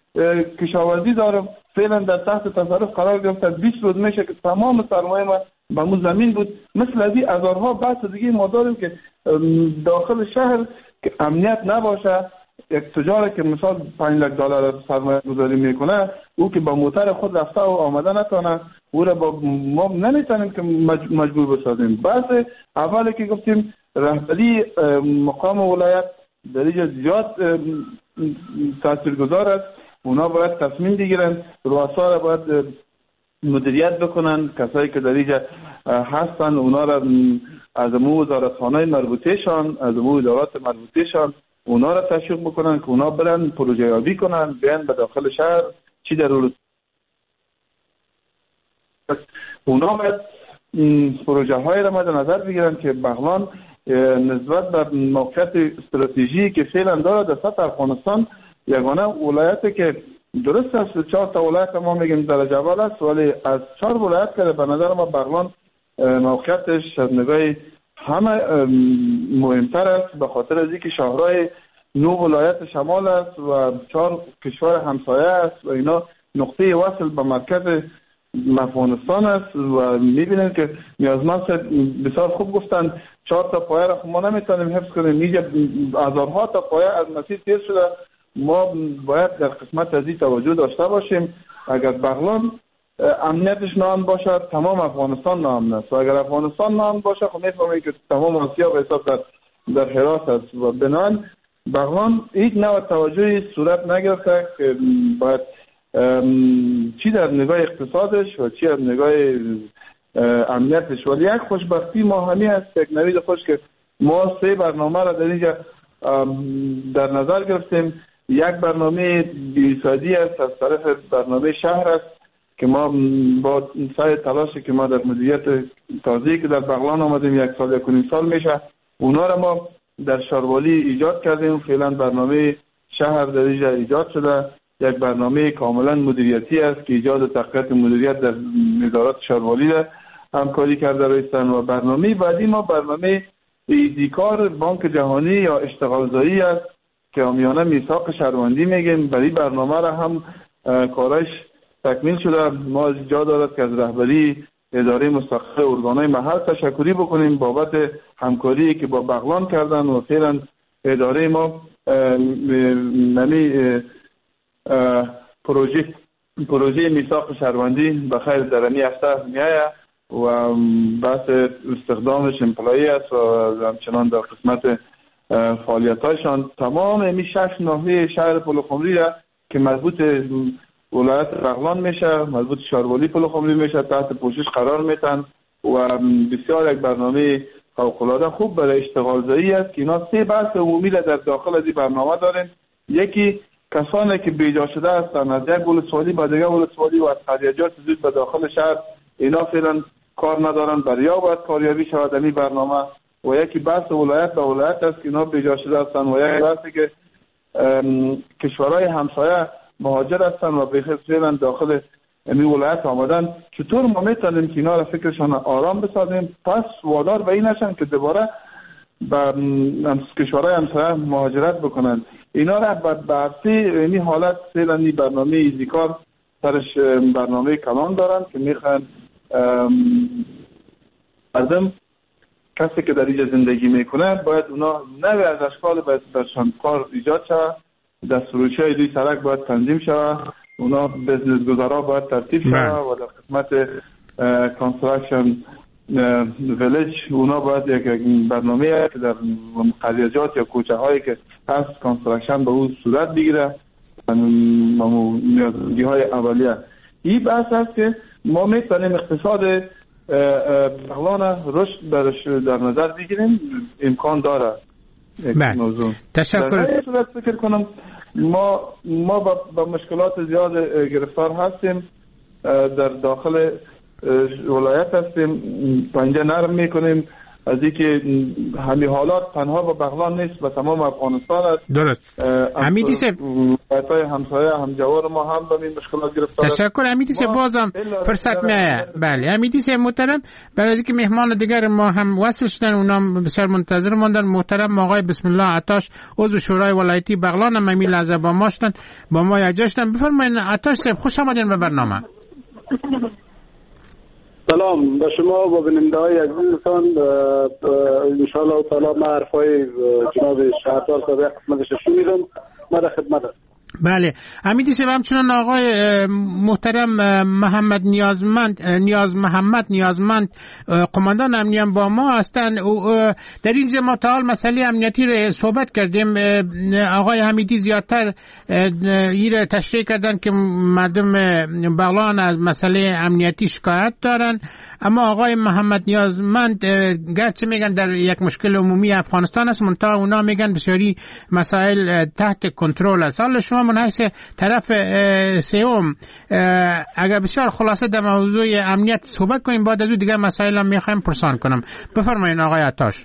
کشاورزی دارم، فعلا در تحت تصرف قرار گرفته. 20 روز میشه که تمام سرمایه ما به مو زمین بود. مثل از این هزارها بحث دیگه ما داریم که داخل شهر که امنیت نباشه. یک تجار که مثال $5,00,000 سرمایه گذاری میکنه، او که با موتر خود رفته و آمده نتونه، او را با ما نمیتونیم که مجبور بسازیم. بعض اولی که گفتیم رهبری مقام ولایت در اینجا زیاد تاثیرگذار است. اونا باید تصمیم بگیرن، رؤسا را باید مدیریت بکنن، کسایی که در اینجا هستن اونا را از امور وزارتخانه مربوطهشان، از امور ادارات مربوطهشان اونا را تشویق بکنن که اونا برن پروژه یابی کنن، بیان به داخل شهر چی در اونا باید پروژه های را مد نظر بگیرن که بغلان نسبت به موقعیت استراتژیکی که فعلا داره در سطح افغانستان یگانه ولایتی که درست است 4 تا ولایت ما میگیم درجه اول است، ولی از 4 ولایت که به نظر ما بغلان موقعیتش از نگاه همه مهمتر است، به خاطر از اینکه شهرهای 9 ولایت شمال است و 4 کشور همسایه است و اینا نقطه وصل به مرکز افغانستان است و میبینید که نیازمند بسیار خوب گفتن 4 تا پایه را ما نمیتونیم حفظ کنیم. اینجا هزارها تا پایه از مسیر تیر شده. ما باید در قسمت از این توجه داشته باشیم. اگر بغلان امنیتش ناامن باشه تمام افغانستان ناامن است و اگر افغانستان ناامن باشه خب میفهمید که تمام آسیا به حساب در حراس است و بنابراین بغلان هیچ نوع توجهی صورت نگرفته که باید چی در نگاه اقتصادش و چی در نگاه امنیتش. ولی یک خوشبختی ما همی هست، یک نوید خوش که ما 3 برنامه را در اینجا در نظر گرفتیم. یک برنامه بی‌سادی است از طرف برنامه شهر است که ما با سعی تلاشی که ما در مدیریت تازه‌ای که در بغلان آمدیم 1 سال 1.5 سال میشه اونا را ما در شاروالی ایجاد کردیم. فعلا برنامه شهر در اینجا ایجاد شده، یک برنامه کاملا مدیریتی است که ایجاد تقویت مدیریت در ادارات شاروالی را همکاری کرده رایستن و برنامه بعدی ما برنامه ایدیکار بانک جهانی یا اشتغالزایی است که عامیانه میثاق شهروندی میگیم. برای برنامه را هم کارش تکمیل شده. ما جا دارد که از رهبری اداره مستقل ارگانهای محل تشکری بکنیم بابت همکاری که با بغلان کردن و فعلا اداره ما پروژه میثاق شهروندی به خیر در این هفته میآید و بحث استخدامش امپلایی است و همچنان در قسمت فعالیت‌هایشان تمام این 6 ناحیه شهر پلخمری را که مربوط ولایت بغلان میشه، مربوط شاروالی پلخمری میشه تحت پوشش قرار میتن و بسیار یک برنامه فوق‌العاده خوب برای اشتغالزایی است که اینا 3 بحث عمومی را در داخل از این برنامه داریم. یکی کسانی که بیجا شده هستند از یک ولسوالی به دیگر ولسوالی و از خریجات زود به داخل شهر اینا فعلا کار ندارن، بریا باید کاریابی شود در این برنامه. و یکی بحث ولایت به ولایت است که اینا بیجا شده هستند و یک بحثی که کشورهای همسایه مهاجر هستند و به فعلا داخل این ولایت آمدن. چطور ما میتونیم که اینا را فکرشان آرام بسازیم پس وادار به این نشن که دوباره به کشورهای همسایه مهاجرت بکنن. اینا را به عرصه این حالت فعلا این برنامه ایزیکار سرش برنامه کلان دارن که میخوان مردم کسی که در اینجا زندگی میکنه باید اونا نوع از اشکال باید برشان کار ایجاد شود، دستفروشی های دوی سرک باید تنظیم شود، اونا بزنس گذارا باید ترتیب شود و در قسمت کانستراکشن ویلیج اونا باید یک برنامه که در قریجات یا کوچه هایی که هست کانستراکشن به اون صورت بگیره نیازمندی های اولیه. این بحث است که ما میتونیم اقتصاد بغلان رشد برش در نظر بگیریم، امکان داره. موضوع تشکر. در فکر کنم ما با مشکلات زیاد گرفتار هستیم، در داخل ولایت هستیم، پنجه نرم میکنیم، از اینکه همین حالات تنها با بغلان نیست و تمام افغانستان است. درست. حمیدی صاحب ولایت‌های همسایه همجوار ما هم به این مشکلات گرفتار. تشکر حمیدی صاحب، بازم فرصت میه. بله حمیدی صاحب محترم، برای اینکه مهمان دیگر ما هم وصل شدن، اونا بسیار منتظر ماندن. محترم آقای بسم الله عطاش عضو شورای ولایتی بغلان هم همین لحظه با ما شدن، با ما یجاشتن. بفرمایید عطاش صاحب، خوش آمدین به برنامه. سلام به شما و بیننده‌های عزیزتان. ان شاء الله تعالی ما حرفای جناب شهردار صاحب خدمتش شنیدم، ما در خدمت هستم. بله حمیدی صاحب، همچنان آقای محترم محمد نیازمند قماندان امنیت با ما هستند. در این زمان تا حال مسئله امنیتی رو صحبت کردیم. آقای حمیدی زیادتر این تشریح کردن که مردم بغلان از مسئله امنیتی شکایت دارن، اما آقای محمد نیازمند گرچه میگن در یک مشکل عمومی افغانستان است، منتها اونا میگن بسیاری مسائل تحت کنترل است. حالا شما من حیث طرف سوم اگر بسیار خلاصه در موضوع امنیت صحبت کنیم، بعد از اون دیگه مسائل هم میخوایم پرسان کنم. بفرمایید آقای عطاش.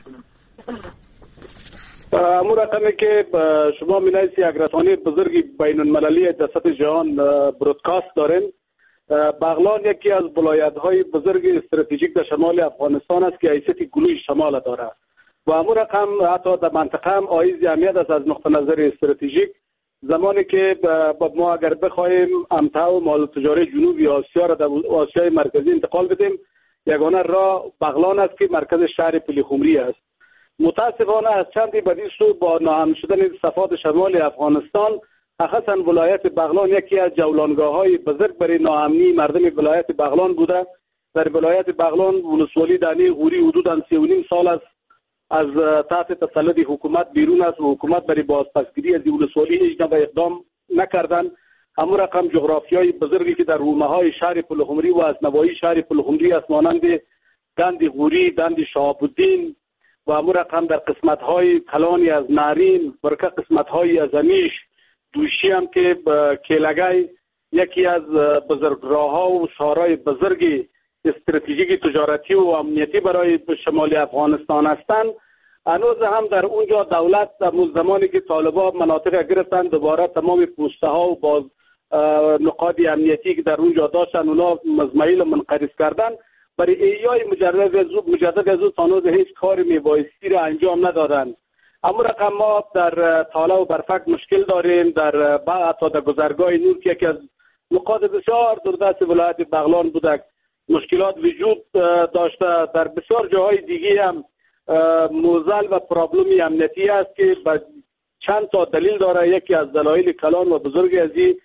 امور رقمی که شما من حیث یک رسانه بزرگی بین المللی در سطح جهان برودکاست دارین، بغلان یکی از ولایت‌های بزرگ استراتژیک در شمال افغانستان است که حیثیت گلوی شمال دارد و امور رقم حتی در منطقه هم حائز اهمیت است از نقطه نظر استراتژیک. زمانی که ما اگر بخوایم امتع و مال تجاری جنوبی آسیا را در آسیای مرکزی انتقال بدیم، یگانه راه بغلان است که مرکز شهر پلیخمری است. متاسفانه از چندی بدی سو با ناهم شدن صفات شمال افغانستان، خاصا ولایت بغلان یکی از جولانگاه‌های بزرگ برای ناامنی مردم ولایت بغلان بوده. در ولایت بغلان ولسوالی دانی غوری حدوداً 3.5 سال است از تحت تسلط حکومت بیرون است و حکومت برای بازپسگیری از ولسوالی هیچ نوع اقدام نکردند. همون رقم جغرافیای بزرگی که در رومه‌های شهر پلخمری و از نواحی شهر پلخمری است، مانند دند غوری، دند شهاب‌الدین و همون رقم در قسمت‌های کلانی از نارین، برکه قسمت‌های از امیش، دوشی هم که کلگای یکی از بزرگراه‌ها و شهرهای بزرگ استراتژیک تجارتی و امنیتی برای شمال افغانستان هستند. هنوز هم در اونجا دولت در زمانی که طالبان مناطق گرفتند، دوباره تمام پوسته‌ها و باز نقاط امنیتی که در اونجا داشتن اونا مزمحیل و منقرض کردن. برای ایای مجدد از او هنوز هیچ کار میبایستی را انجام ندادند. اما رقم ما در تاله و برفک مشکل داریم، در حتی در گذرگاه نور که یکی از نقاط بسیار دوردست ولایت بغلان بوده مشکلات وجود داشته. در بسیار جاهای دیگه هم موزل و پرابلمی امنیتی است که چند تا دلیل داره. یکی از دلایل کلان و بزرگ از این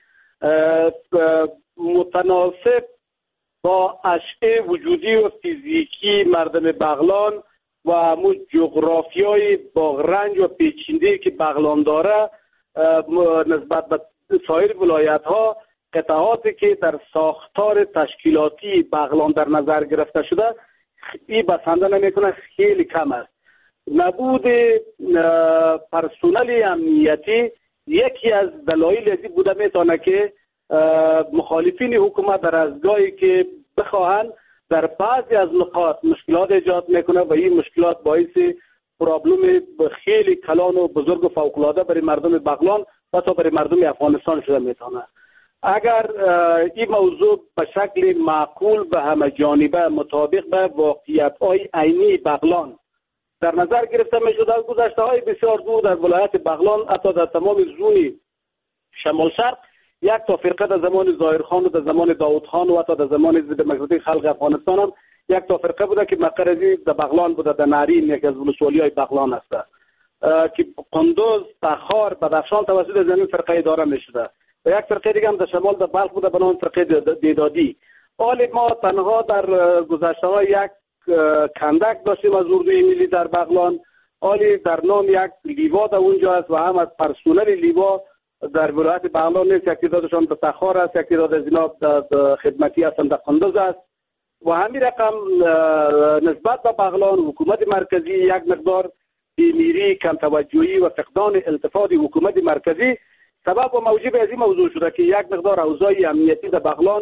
متناسب با اشعه وجودی و فیزیکی مردم بغلان و همون جغرافیای با رنج و پیچیدگی که بغلان داره نسبت به سایر ولایت ها، قطعاتی که در ساختار تشکیلاتی بغلان در نظر گرفته شده این بسنده نمیکنه، خیلی کم است. نبود پرسنل امنیتی یکی از دلایل ازی بوده میتونه که مخالفین حکومت در از گاهی که بخواهند در بعضی از نقاط مشکلات ایجاد میکنه و این مشکلات باعث پرابلم خیلی کلان و بزرگ و فوق‌العاده برای مردم بغلان و تا برای مردم افغانستان شده میتونه. اگر این موضوع به شکل معقول و همه جانبه مطابق به واقعیت‌های عینی بغلان در نظر گرفته میشد، از گذشته‌های بسیار دور در ولایت بغلان حتی در تمام زون شمال شرق یک تا فرقه در زمان ظاهرخان و در زمان داود خان و حتی در زمان ضد مشروطه خلق افغانستان هم یک تا فرقه بوده که مقرزی در بغلان بوده، در نارین یکی از ولسوالی‌های بغلان است که قندوز، تخار، بدخشان توسط از این فرقه اداره میشده و یک فرقه دیگه هم در شمال در بلخ بوده به نام فرقه دیدادی. حالی ما تنها در گذشته‌ها یک کندک داشتیم از اردوی ملی در بغلان، حالی در نام یک لیوا در اونجا است و هم از پرسنل لیوا در ولایت بغلان نیست. یک تعدادشان به تخار است، یک تعداد از اینا در خدمتی هستند در قندوز است و همین رقم نسبت به بغلان حکومت مرکزی یک مقدار بیمیری، کم توجهی و فقدان التفات حکومت مرکزی سبب و موجب از این موضوع شده که یک مقدار اوضاع امنیتی در بغلان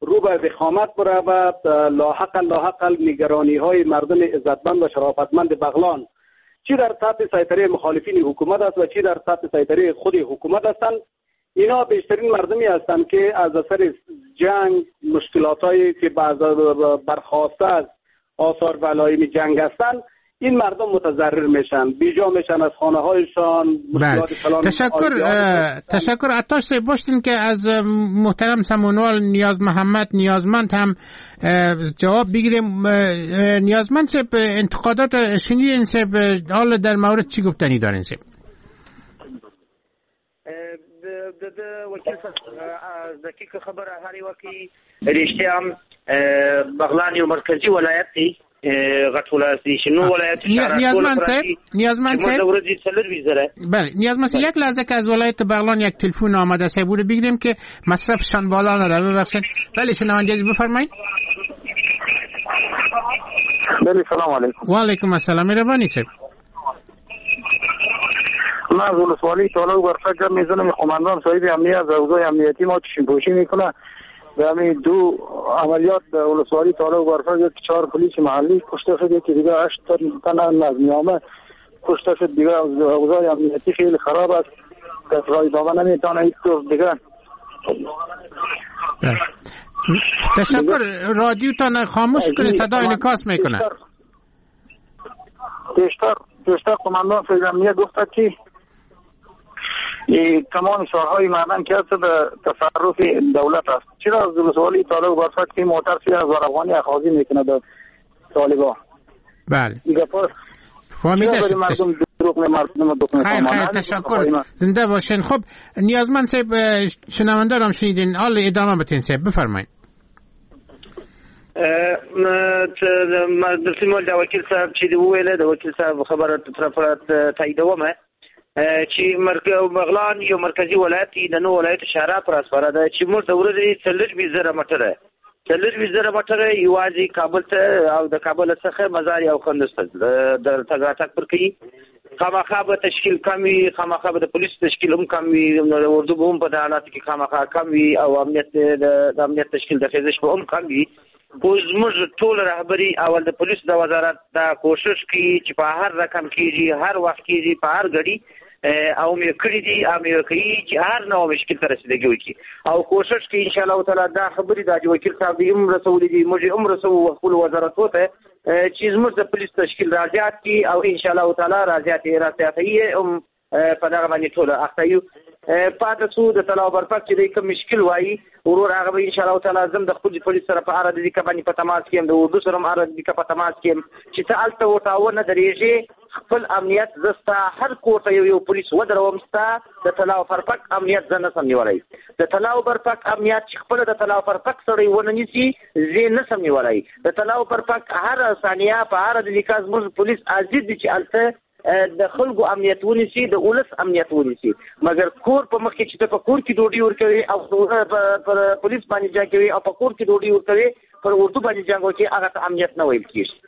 رو به وخامت بره و لاحقا نگرانی های مردم عزتمند و شرافتمند بغلان چی در تحت سیطره مخالفین حکومت است و چی در تحت سیطره خود حکومت هستند. اینا بیشترین مردمی هستند که از اثر جنگ مشکلاتایی که برخواسته از آثار و علائم جنگ هستند این مردم متضرر میشن، بیجا میشن از خانه هایشان. تشکر عطاش صاحب. باشتین که از محترم سمونوال نیاز محمد نیازمند هم جواب بگیریم. نیازمند صاحب انتقادات شنیدین صاحب، حالا در مورد چی گفتنی دارین صاحب؟ وکیل از دقیق خبر هر وقتی رشته هم بغلان یو مرکزی ولایت دی غټ ولایت دی شنو ولایت نیازمند صاحب بله نیازمند صاحب یک لحظه که از ولایت بغلان یک تلفن آمده صاحب رو بگیریم که مصرفشان بالا نره. ببخشید. بله شنونده عزیز بفرمایید. بله سلام علیکم. و علیکم السلام. مهربانی صاحب. من از ولسوالی طالب برفک میزنم قماندان صاحب امنیت از اوضاع امنیتی ما چشم پوشی میکنه و همین دو عملیات در ولسوالی طالب برفک 4 پلیس محلی کشته شده که دیگه 8 تن نظامیامه کشته شد. دیگه اوضاع امنیتی خیلی خراب است که راه ادامه نمیتونه هیچ طور دیگه. تشکر. رادیوتان خاموش کنه صدا انعکاس میکنه. پیشتر قماندان صاحب امنیت گفته که تمام شهرهای معدن که هست به تصرف دولت است. چرا از ولسوالی طالب برفت که موتر سی از افغانی اخاذی میکنه به طالبا؟ بله فهمیده شد. خیر تشکر. زنده باشین. خب نیازمند صاحب شنونده رو هم شنیدین، حالا ادامه بتین صاحب بفرمایید. د وکیل صاحب چې دی ویله د وکیل صاحب خبره طرفات تاییدومه چې بغلان یو مرکزی ولایت دی د نو ولایت شهرا پر اسپاره ده چې موږ د ورځې 40,000 مټره 40,000 مټره یوازې کابل ته او د کابل څخه مزار او خندست د تګراتک پر کوي. خامخا به تشکیل کمی، خامخا به د پولیس تشکیل هم کمی، د اردو به هم په حالات کې خامخا کمی او امنیت د امنیت تشکیل د خیزش به هم کمی. خو زموږ ټول رهبری اول د پولیس د وزارت دا کوشش کوي چې په هر رقم کېږي، هر وخت کېږي، په هر غړي او مې کړی دي او مې کوي چې هر نوع مشکل ته رسیدګي وکړي او کوشش کوي ان شاء الله تعالی دا خبرې د وکیل صاحب دی هم رسولې دي، موږ هم رسو خپل وزارت ته چې زموږ د پولیس تشکیل راځي کی او ان شاء الله تعالی راځي هم په دغه باندې ټول اختیو پاتې څو د طلب برپک چې کوم مشکل وایي ورور هغه ان شاء الله تعالی زم د خپل پولیس سره په اړه د دې کبانی په تماس کې د اردو سره په اړه د دې په تماس کې چې ته الته وتاونه درېږي خپل امنیت زستا هر کوټه یو پولیس ودروم ستا د طلب برپک امنیت زنه سم نیولای د طلب برپک امنیت چې خپل د طلب برپک سره ونه نيسي زه نه سم نیولای د طلب برپک هر ثانیه په اړه د لیکاز موږ پولیس عزیز دي چې الته د خلکو امنیت ونیسي، د ولس امنیت ونیسي، مګر کور په مخ کې چې په کور کې ډوډۍ ورکوي او پر پولیس باندې جنګ کوي او په کور کې ډوډۍ ورکوي پر اردو باندې جنګ کوي هغه امنیت نه ویل کیږي.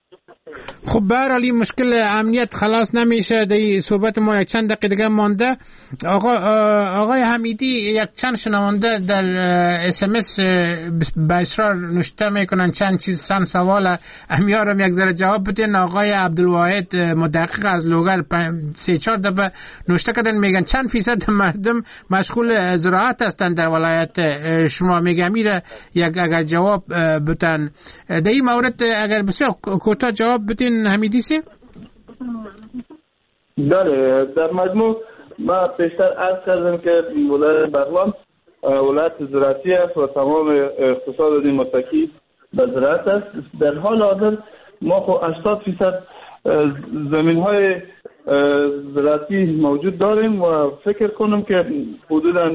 خب به هر حال این مشکل امنیت خلاص نمیشه. در صحبت ما یک چند دقیقه دیگه مانده. آقای حمیدی یک چند شنونده در SMS به اصرار نوشته میکنن چند سوال امیارم یک ذره جواب بدین. آقای عبدالواحد مدقق از لوگر 3-4 دفعه نوشته کردن میگن چند فیصد مردم مشغول زراعت هستند در ولایت شما. میگم میره یک اگر جواب بدن در این مورد اگر بسیار کوتاه جواب بدین حمیدی سی؟ بله در مجموع ما پیشتر عرض کردم که ولایت بغلان ولایت زراعتی است و تمام اقتصاد این متکی به زراعت است. در حال حاضر ما خو 80% زمین های زراعتی موجود داریم و فکر کنم که حدوداً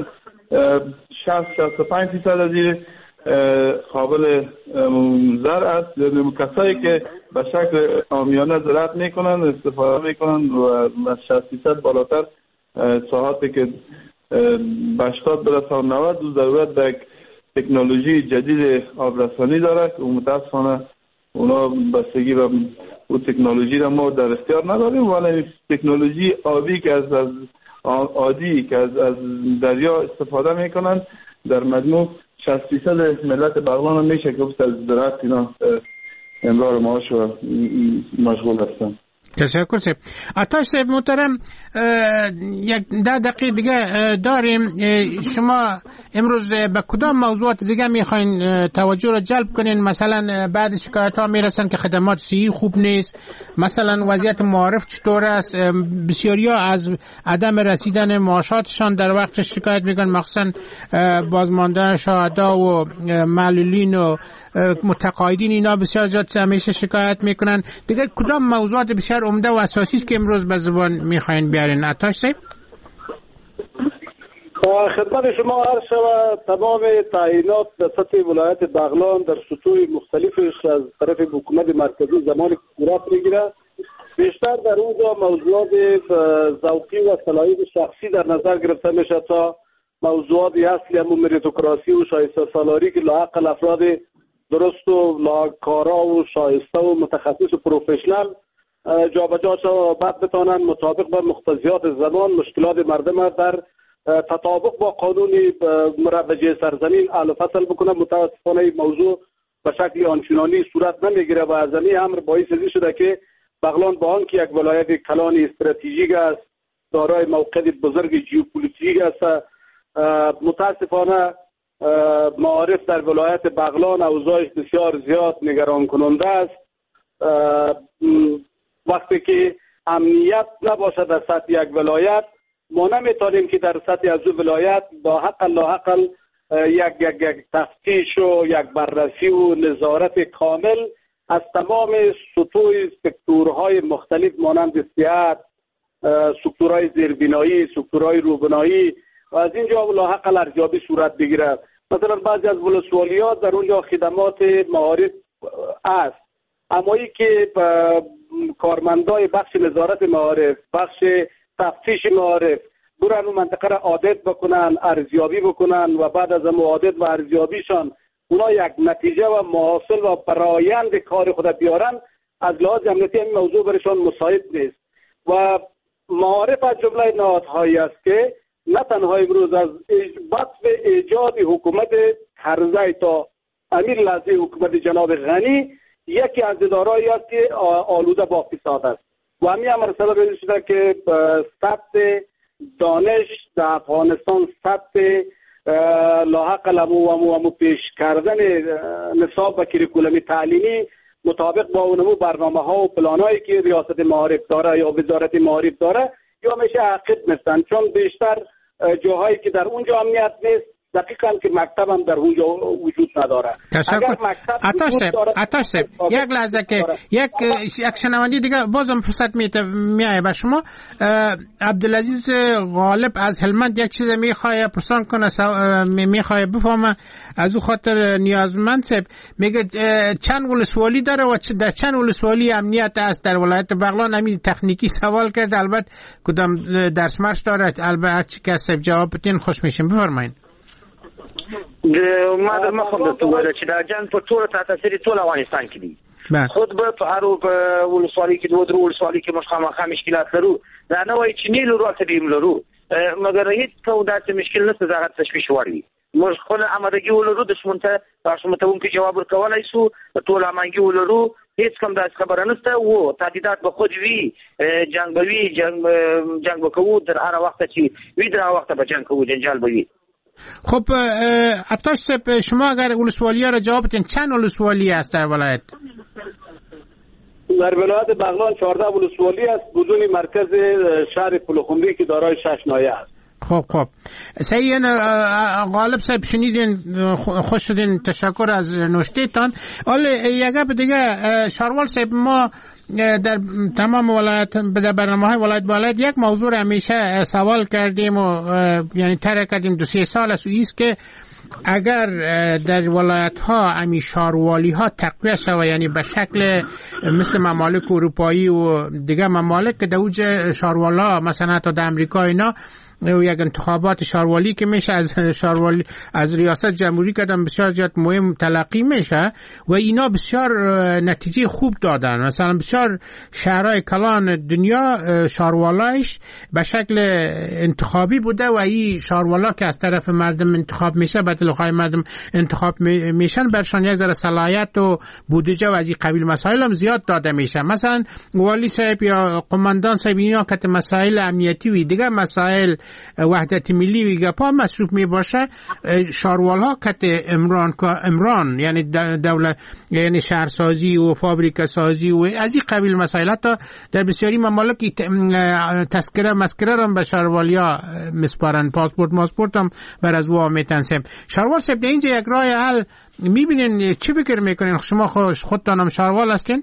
60-65% از این قابل زرع است. یعنی کسایی که به شکل عامیانه زراعت میکنن استفاده میکنن و از 60% بالاتر ساعاتی که به 80 برسه 90 ضرورت به تکنولوژی جدید آبرسانی داره که متاسفانه اونا بستگی به اون تکنولوژی را ما در اختیار نداریم، ولی تکنولوژی آبی که از عادی که از دریا استفاده میکنن در مجموع 60% ملت بغلان میشه که از زراعت اینا امرار معاش و مشغول هستن. تشکر سید. عطاش صاحب محترم، یک 10 دقیقه دیگه داریم. شما امروز به کدام موضوعات دیگه میخواین توجه رو جلب کنین؟ مثلا بعد شکایت ها میرسن که خدمات صحی خوب نیست، مثلا وضعیت معارف چطور است، بسیاری ها از عدم رسیدن معاشاتشان در وقت شکایت میکنن، مخصوصا بازماندن شهدا و معلولین و متقاعدین، اینا بسیار زیاد همیشه شکایت میکنن. دیگه کدام موضوعات بسیار عمده و اساسی است که امروز به زبان میخواین بیارین عطاش صاحب؟ خدمت شما عرض شود تمام تعیینات در سطح ولایت بغلان در سطوح مختلفش از طرف حکومت مرکزی زمان صورت میگیره. بیشتر در اونجا موضوعات ذوقی و صلاحیت شخصی در نظر گرفته میشه تا موضوعات اصلی همون مریتوکراسی و شایسته سالاری که لاحق افراد درست و لاکارا و شایسته و متخصص و پروفشنال جابجا شد و بعد بتانن مطابق با مقتضیات زمان مشکلات مردم در تطابق با قانون مروجه سرزمین حل و فصل بکنن. متاسفانه این موضوع به شکل آنچنانی صورت نمیگیره و از این امر باعث شده که بغلان با آنکه یک ولایت کلان استراتژیک است، دارای موقعیت بزرگ ژئوپلیتیک است، متاسفانه معارف در ولایت بغلان اوضاعش بسیار زیاد نگران کننده است. وقتی که امنیت نباشه در سطح یک ولایت، ما نمیتونیم که در سطح از ولایت با حق لاحقل یک تفتیش و یک بررسی و نظارت کامل از تمام سطوح سکتورهای مختلف مانند صحت، سکتورهای زیربنایی، سکتورهای روبنایی و از اینجا لاحقل ارزیابی صورت بگیرد. مثلا بعضی از ولسوالیات در اونجا خدمات معارف است، اما ای که کارمندای بخش نظارت معارف، بخش تفتیش معارف برن اون منطقه را عادت بکنن، ارزیابی بکنن و بعد از عادت و ارزیابیشان اونا یک نتیجه و محاصل و برآیند کار خود بیارن، از لحاظ امنیتی این موضوع برشان مساعد نیست. و معارف از جمله نهادهایی است که نه تنها امروز از بطف ایجاد حکومت هرزه تا امیر لحظه حکومت جناب غنی یکی از ادارهایی است که آلوده با فساد است و همین امر سبب شده که سطح دانش در افغانستان، سطح لاحق و پیش کردن نصاب و کریکولوم تعلیمی مطابق با اونمو برنامه ها و پلان هایی که ریاست معارف داره یا وزارت معارف داره یا میشه عقب نیستن، چون بیشتر جاهایی که در اونجا امنیت نیست دقیقاً که مکتب هم در اونجا وجود نداره. عطاش صاحب یک لحظه که یک شنوندی دیگه بازم فرصت میایه به شما. عبدالعزیز غالب از هلمند یک چیز میخواه پرسان کنه، میخواه بفهمه از او خاطر نیازمند صاحب. میگه چند ولسوالی داره و در چند ولسوالی امنیت است در ولایت بغلان؟ همین تکنیکی سوال کرد، البته کدام درس مرش داره، البته هرچی که صاحب جواب بدین خوش میشیم. بفرمایید. ما در مخم درته وویل چې دا جنګ په ټوله تاثیر ټول افغانستان کې دي. خود به په هر ولسوالۍ کې دوه درې ولسوالۍ کې موږ خامخا مشکلات لرو، دا نه وایي چې نه لرو ته ډېر لرو، مګر هیڅ کوم داسې مشکل نشته چې هغه تشویش وړ وي. موږ خپل آمادګي ولرو، دښمن ته راشمتونکي جواب ورکولی شو، ټول امانګي ولرو، هیڅ کوم داسې خبره نشته. و تهدیدات به خود وي، جنګ به وي، جنګ به کوو در هر وخت چې وي، در هر وخت به جنګ کوو، جنجال به وي. خب عطاش صاحب شما اگر ولسوالی ها را جواب بدین چند ولسوالی است در ولایت؟ در ولایت بغلان 14 ولسوالی است بدون مرکز شهر پلخمری که دارای 6 ناحیه است. خب صحیح. غالب صاحب شنیدین، خوش شدین، تشکر از نوشتهتان. حالا یک گپ دیگه شاروال صاحب، ما در تمام ولایت در برنامه‌های ولایت یک موضوع همیشه سوال کردیم و یعنی طرح کردیم 2-3 سال است که اگر در ولایت ها امی شاروالی ها تقویه شود، یعنی به شکل مثل ممالک اروپایی و دیگه ممالک که در اوج شاروالا مثلا تا در امریکا اینا یک انتخابات شاروالی که میشه از ریاست جمهوری کردن بسیار زیاد مهم تلقی میشه و اینا بسیار نتیجه خوب دادن. مثلا بسیار شهرهای کلان دنیا شاروالایش به شکل انتخابی بوده و این شاروالا که از طرف مردم انتخاب میشه، به دلخواه مردم انتخاب میشن، برشان یک ذره صلاحیت و بودجه و از این قبیل مسائل هم زیاد داده میشه. مثلا والی صاحب یا قماندان صاحب اینا که مسائل امنیتی و دیگه مسائل وحدت ملی و گپا مصروف می باشه، شاروالها که امران یعنی دولت یعنی شهرسازی و فابریکه سازی و از این قبیل مسائل تا در بسیاری ممالک تذکره مسکره هم به شاروالیا مسپارن، پاسپورت هم بر از وا میتنسیم. شاروال صاحب در اینجا یک راه حل میبینین چی فکر میکنین؟ شما خودتان هم شاروال هستین؟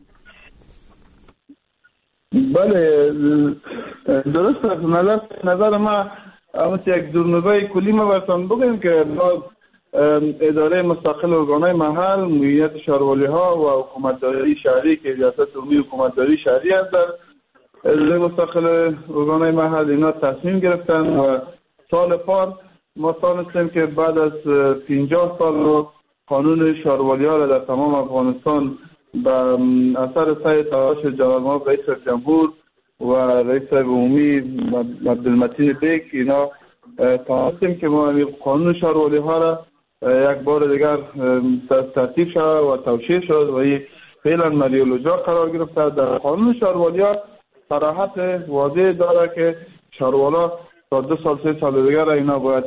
بله درست است. نظر ما مثل یک دورنبه کلی ما برسان بگیم که ما اداره مستقل ارگانهای محل، مدیریت شاروالی ها و حکومتداری شهری که ریاست عمومی حکومتداری شهری هست در اداره مستقل ارگانهای محل اینا تصمیم گرفتن و سال پار ما سانستیم که بعد از 50 سال رو قانون شاروالی ها را در تمام افغانستان به اثر سعی تلاش جناب رئیس جمهور و رئیس عمومی عبدالمتین بیک اینا تانستیم که ما قانون شاروالی ها را یک بار دیگر ترتیب شد و توشیح شد و این فعلا مریولوژا قرار گرفته. در قانون شاروالی ها صراحت واضح داره که شاروالا تا 2 سال 3 سال دیگر اینا باید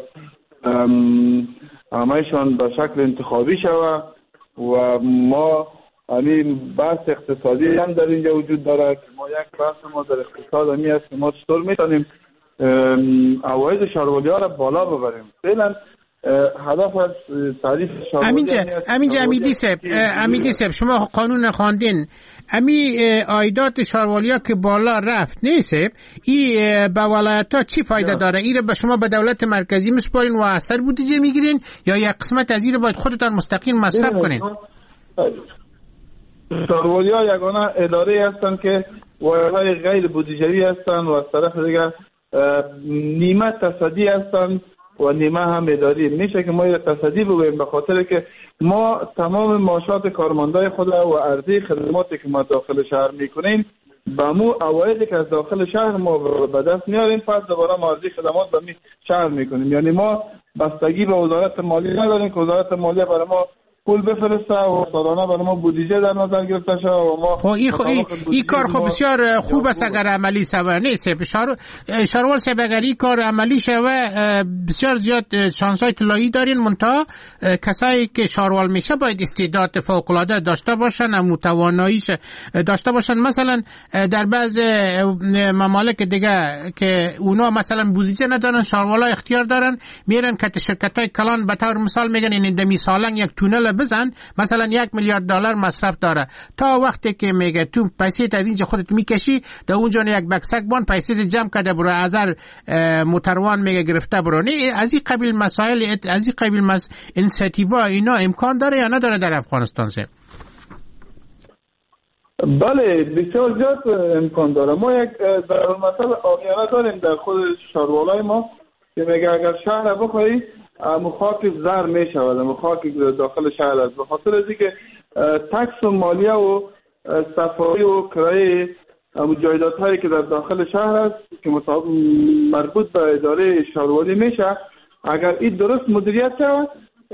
همهشان به شکل انتخابی شود و ما همین بحث اقتصادی هم در اینجا وجود داره که ما یک بحث ما در اقتصاد همی است که ما چطور میتونیم عواید شاروالی ها را بالا ببریم. فعلا هدف از تعریف شاروالی امینجا امیدی صاحب شما قانون خواندین، امی عایدات شاروالی ها که بالا رفت نیست، این به ولایت ها چی فایده داره؟ این به شما به دولت مرکزی مسپارین و اثر بودجه میگیرین یا یک قسمت از این باید خودتان مستقیم مصرف کنین؟ شاروالی ها یگانه اداره هستند که وایرهای غیر بودجه‌ای هستند و از طرف دیگر نیمه تصدی هستند و نیمه هم اداری. میشه که ما تصدی بگوییم به خاطر که ما تمام معاشات کارمندای خود و عرضه خدماتی که ما داخل شهر میکنیم با مو عوایدی که از داخل شهر ما به دست میاریم پس دوباره ما عرضه خدمات به شهر میکنیم. یعنی ما بستگی به وزارت مالیه نداریم که وزارت مالیه برای ما پول بفرسته و سالانه برای ما بودجه در نظر گرفته شده و ما این کار خب بسیار خوب است اگر عملی شود. نیست شاروال صاحب اگر این کار عملی شود بسیار زیاد شانس‌های طلایی دارین، منتها کسایی که شاروال میشه باید استعداد فوق‌العاده داشته باشن و متواناییش داشته باشن. مثلا در بعض ممالک دیگه که اونا مثلا بودجه ندارن، شاروالا اختیار دارن، میرن که شرکت‌های کلان به طور مثال میگن این دمی سالنگ یک تونل بزن مثلا $1 میلیارد مصرف داره، تا وقتی که میگه تو پیسه از اینجا خودت میکشی در اونجا یک بکسک بان پیسه جمع کرده برو ازر موتروان میگه گرفته برو. از این قبیل مسائل، از این قبیل انسیتیوا اینا امکان داره یا نداره در افغانستان سه؟ بله بسیار زیاد امکان داره. ما یک در مثلا آقیانه داریم در خود شاروالای ما که میگه اگر شهر بخوایی خاک زر می شود، خاک داخل شهر است، به خاطر از اینکه تکس و مالیه و صفایی و کرایه جایدادهایی که در داخل شهر است که مربوط به اداره شاروالی میشه، اگر این درست مدیریت شود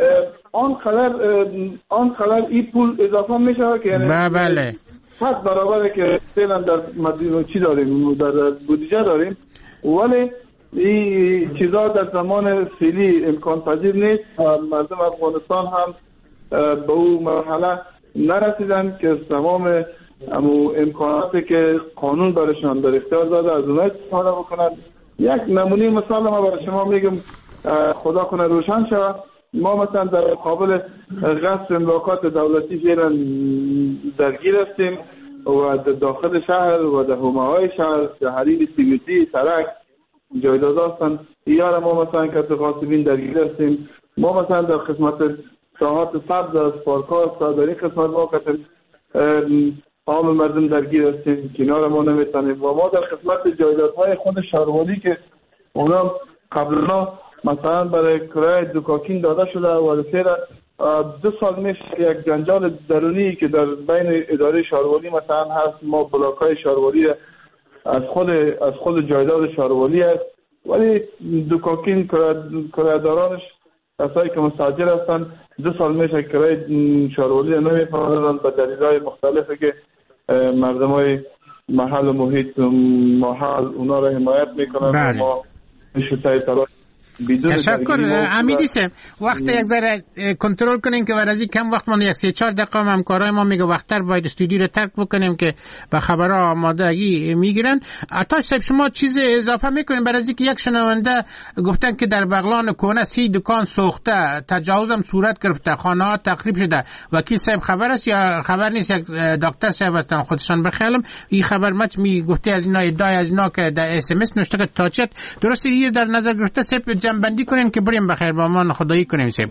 آنقدر این پول اضافه می شود که بله پس برابره که فعلا در مدینه چی داریم، در بودجه داریم، ولی این چیزا در زمان فعلی امکان پذیر نیست. مردم افغانستان هم به اون مرحله نرسیدن که تمام امکاناتی که قانون برشان در اختیار داده از اونها استفاده بکنن. یک نمونه مثال ما برای شما میگم خدا کنه روشن شود. ما مثلا در مقابل غصب املاکات دولتی فعلا درگیر هستیم و در داخل شهر و در حومه‌های شهر در حریم سیمیتی سرک جایداد هستند. ایار ما مثلا که غاصبین درگیر هستیم. ما مثلا در خدمت ساحات سبز از پارک‌ها در این قسمت ما که عام مردم درگیر هستیم، کنار ما نمیتونیم و ما در خدمت جایدادهای خود شاروالی که اونا قبلا مثلا برای کرایه دوکاکین داده شده و سیره 2 سال میشه یک جنجال درونی که در بین اداره شهرواری مثلا هست. ما بلاک‌های شهرواری از خود جایداد شهرواری است، ولی دوکاکین کرایه‌دارانش کسایی که مستاجر هستن 2 سال میشه کرایه شهرواری نمی‌پردازن به دلایل مختلفی که مردمای محل و محیط محل اونا را حمایت میکنن. ما میشه تلاش تشکر امیدی صاحب. وقت یک ذره کنترل کنیم که ورزی کم وقت مونده، 3-4 دقیقه همکارای ما میگه وقتتر باید استودیو رو ترک بکنیم که به خبرها آمادگی میگیرن. عطاش صاحب شما چیز اضافه میکنیم برای که یک شنونده گفتن که در بغلان کهنه 30 دکان سوخته، تجاوز هم صورت گرفته، خانه ها تخریب شده. وکیل صاحب خبر است یا خبر نیست؟ یک دکتر صاحب هستن خودشان بخیالم این خبر مچ میگفته از اینا ادعای از اینا که در اس ام اس نوشته که تاچت درسته یه در نظر گرفته صاحب جنبندی کنیم که بریم بخیر با ما خدایی کنیم صاحب.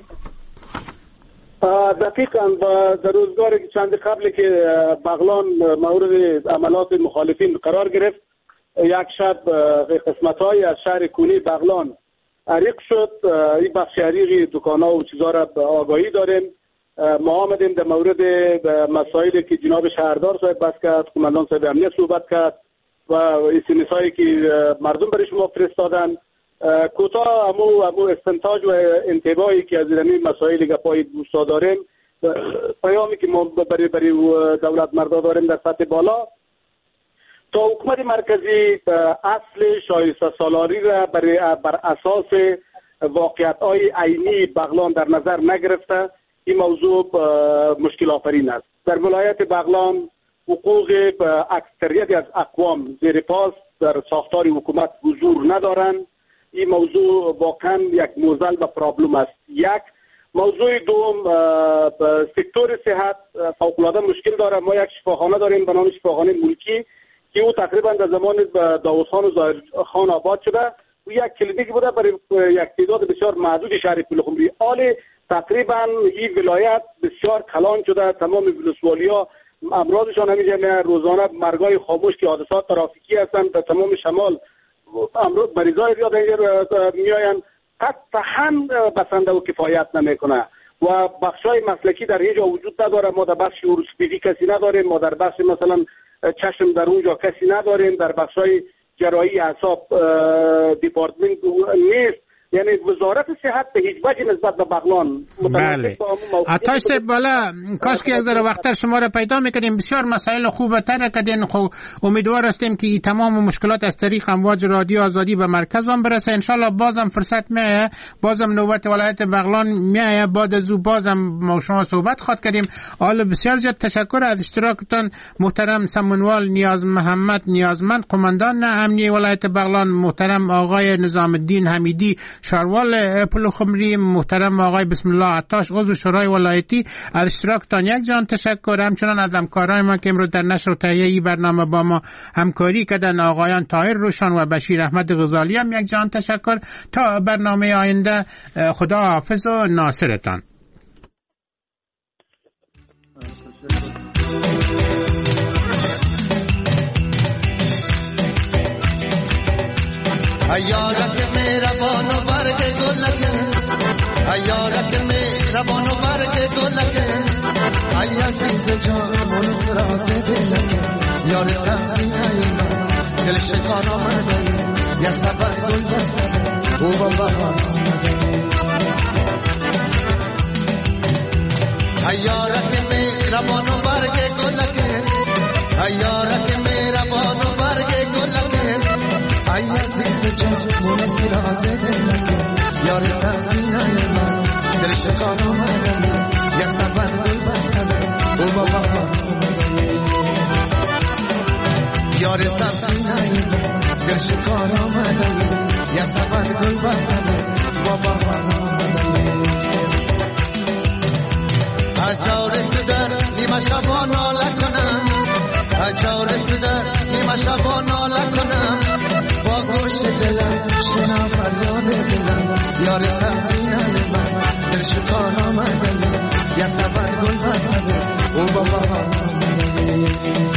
دقیقاً در روزگاری که چند قبل که بغلان مورد عملات مخالفین قرار گرفت، یک شب قسمت‌های از شهر کونی بغلان عریق شد. این بخش عریقی دکان‌ها و چیزا را به آگاهی داریم. ما آمدیم در مورد مسائلی که جناب شهردار صاحب بحث کرد، قماندان صاحب امنیت صحبت کرد و اسمس‌هایی که مردم برای شما فرستادن. کوتاه امو استنتاج و انتباهی که از این مسائل گپای دوستا داریم، پیامی که ما برای دولت مردا داریم در سطح بالا، تا حکومت مرکزی اصل شایسته سالاری را بر اساس واقعیت‌های عینی بغلان در نظر نگرفته. این موضوع مشکل آفرین است. در ولایت بغلان حقوق اکثریت از اقوام زیر پاست در ساختار حکومت حضور ندارند. این موضوع واقعا یک موزل و پرابلم است. یک موضوع دوم، سکتور صحت فوق‌العاده مشکل داره. ما یک شفاخانه داریم به نام شفاخانه ملکی که او تقریبا در زمان داوود خان و ظاهر خان آباد شده. او یک کلینیک بوده برای یک تعداد بسیار محدود شهر پلخمری. حال تقریبا این ولایت بسیار کلان شده. تمام ولسوالیا امراضشان همیشه روزانه مرگای خاموش که حادثات ترافیکی هستند در تمام شمال امروز مریضای زیاد میآیند، قطعا بسنده و کفایت نمیکنه و بخشای مسلکی در اینجا وجود نداره. ما در بخش ورسپیدی کسی نداریم، ما در بخش مثلا چشم در اونجا کسی نداریم، در بخشای جراحی اعصاب دیپارتمنت نیست. یعنی وزارت صحت به هیچ وجه نسبت به بغلان بله. عطاش صاحب بالا کاش که یک ذره وقتتر شما را پیدا میکنیم. بسیار مسائل خوبه تر کردین. خب امیدوار هستیم که تمام مشکلات از طریق امواج رادیو آزادی به مرکز هم برسه. انشالله بازم فرصت میایه، بازم نوبت ولایت بغلان میایه، بعد از او بازم ما شما صحبت خواد کردیم. حالا بسیار زیاد تشکر از اشتراکتان محترم سمنوال نیاز محمد نیازمند، قماندان امنیه ولایت بغلان، محترم آقای نظام الدین حمیدی شاروال پلخمری، محترم آقای بسم الله عطاش عضو شورای ولایتی. از اشتراکتان یک جان تشکر. همچنان از همکارای ما که امروز در نشر و تهیه این برنامه با ما همکاری کردن، آقایان طاهر روشان و بشیر احمد غزالی هم یک جان تشکر. تا برنامه آینده خدا حافظ و ناصرتان. ایارت مهربان و برگ گلگه، ایارت مهربان و برگ گلگه، ای عزیز جان منس راز دلگه، یار سینه من دل شکان آمده، یا سبر گل بسته او با بهار آمده. ایارت مهربان و برگ گلگه، ایارت مهربان و برگ گلگه، ای عزیز جان منس راز دلگه، یار سینه من دل شکان آمده، یا سبر گل بسته او با بهار آمده. یار سینه من دل شکان آمده، یا سبر گل بسته با بهار آمده. اجار تو در نیمه شبا ناله کنم، اجار تو در نیمه شبا ناله کنم، با گوش دلم شنا فریاد دلم، یار سینه من دل شکار آمده، یا سبر گل بسته او با بهار آمده.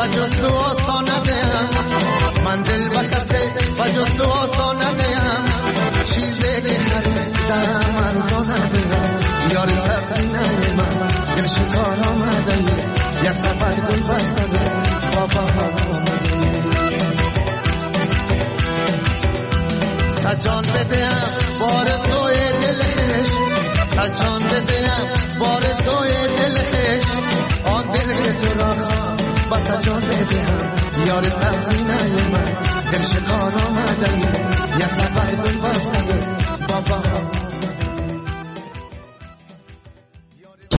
و جز تو آسان ندیم من دل به کسی و جز تو آسان ندیم چیزی که خریدم ارزان ندیم یار تفسینه من دل شکار آمده یک سفر گل بسته با بهار آمده سجان بدیم بار توی دلش سجان بدیم بار توی دلش آن دل که تو را با سجان بدیم یار تفسینه من دل شکار آمده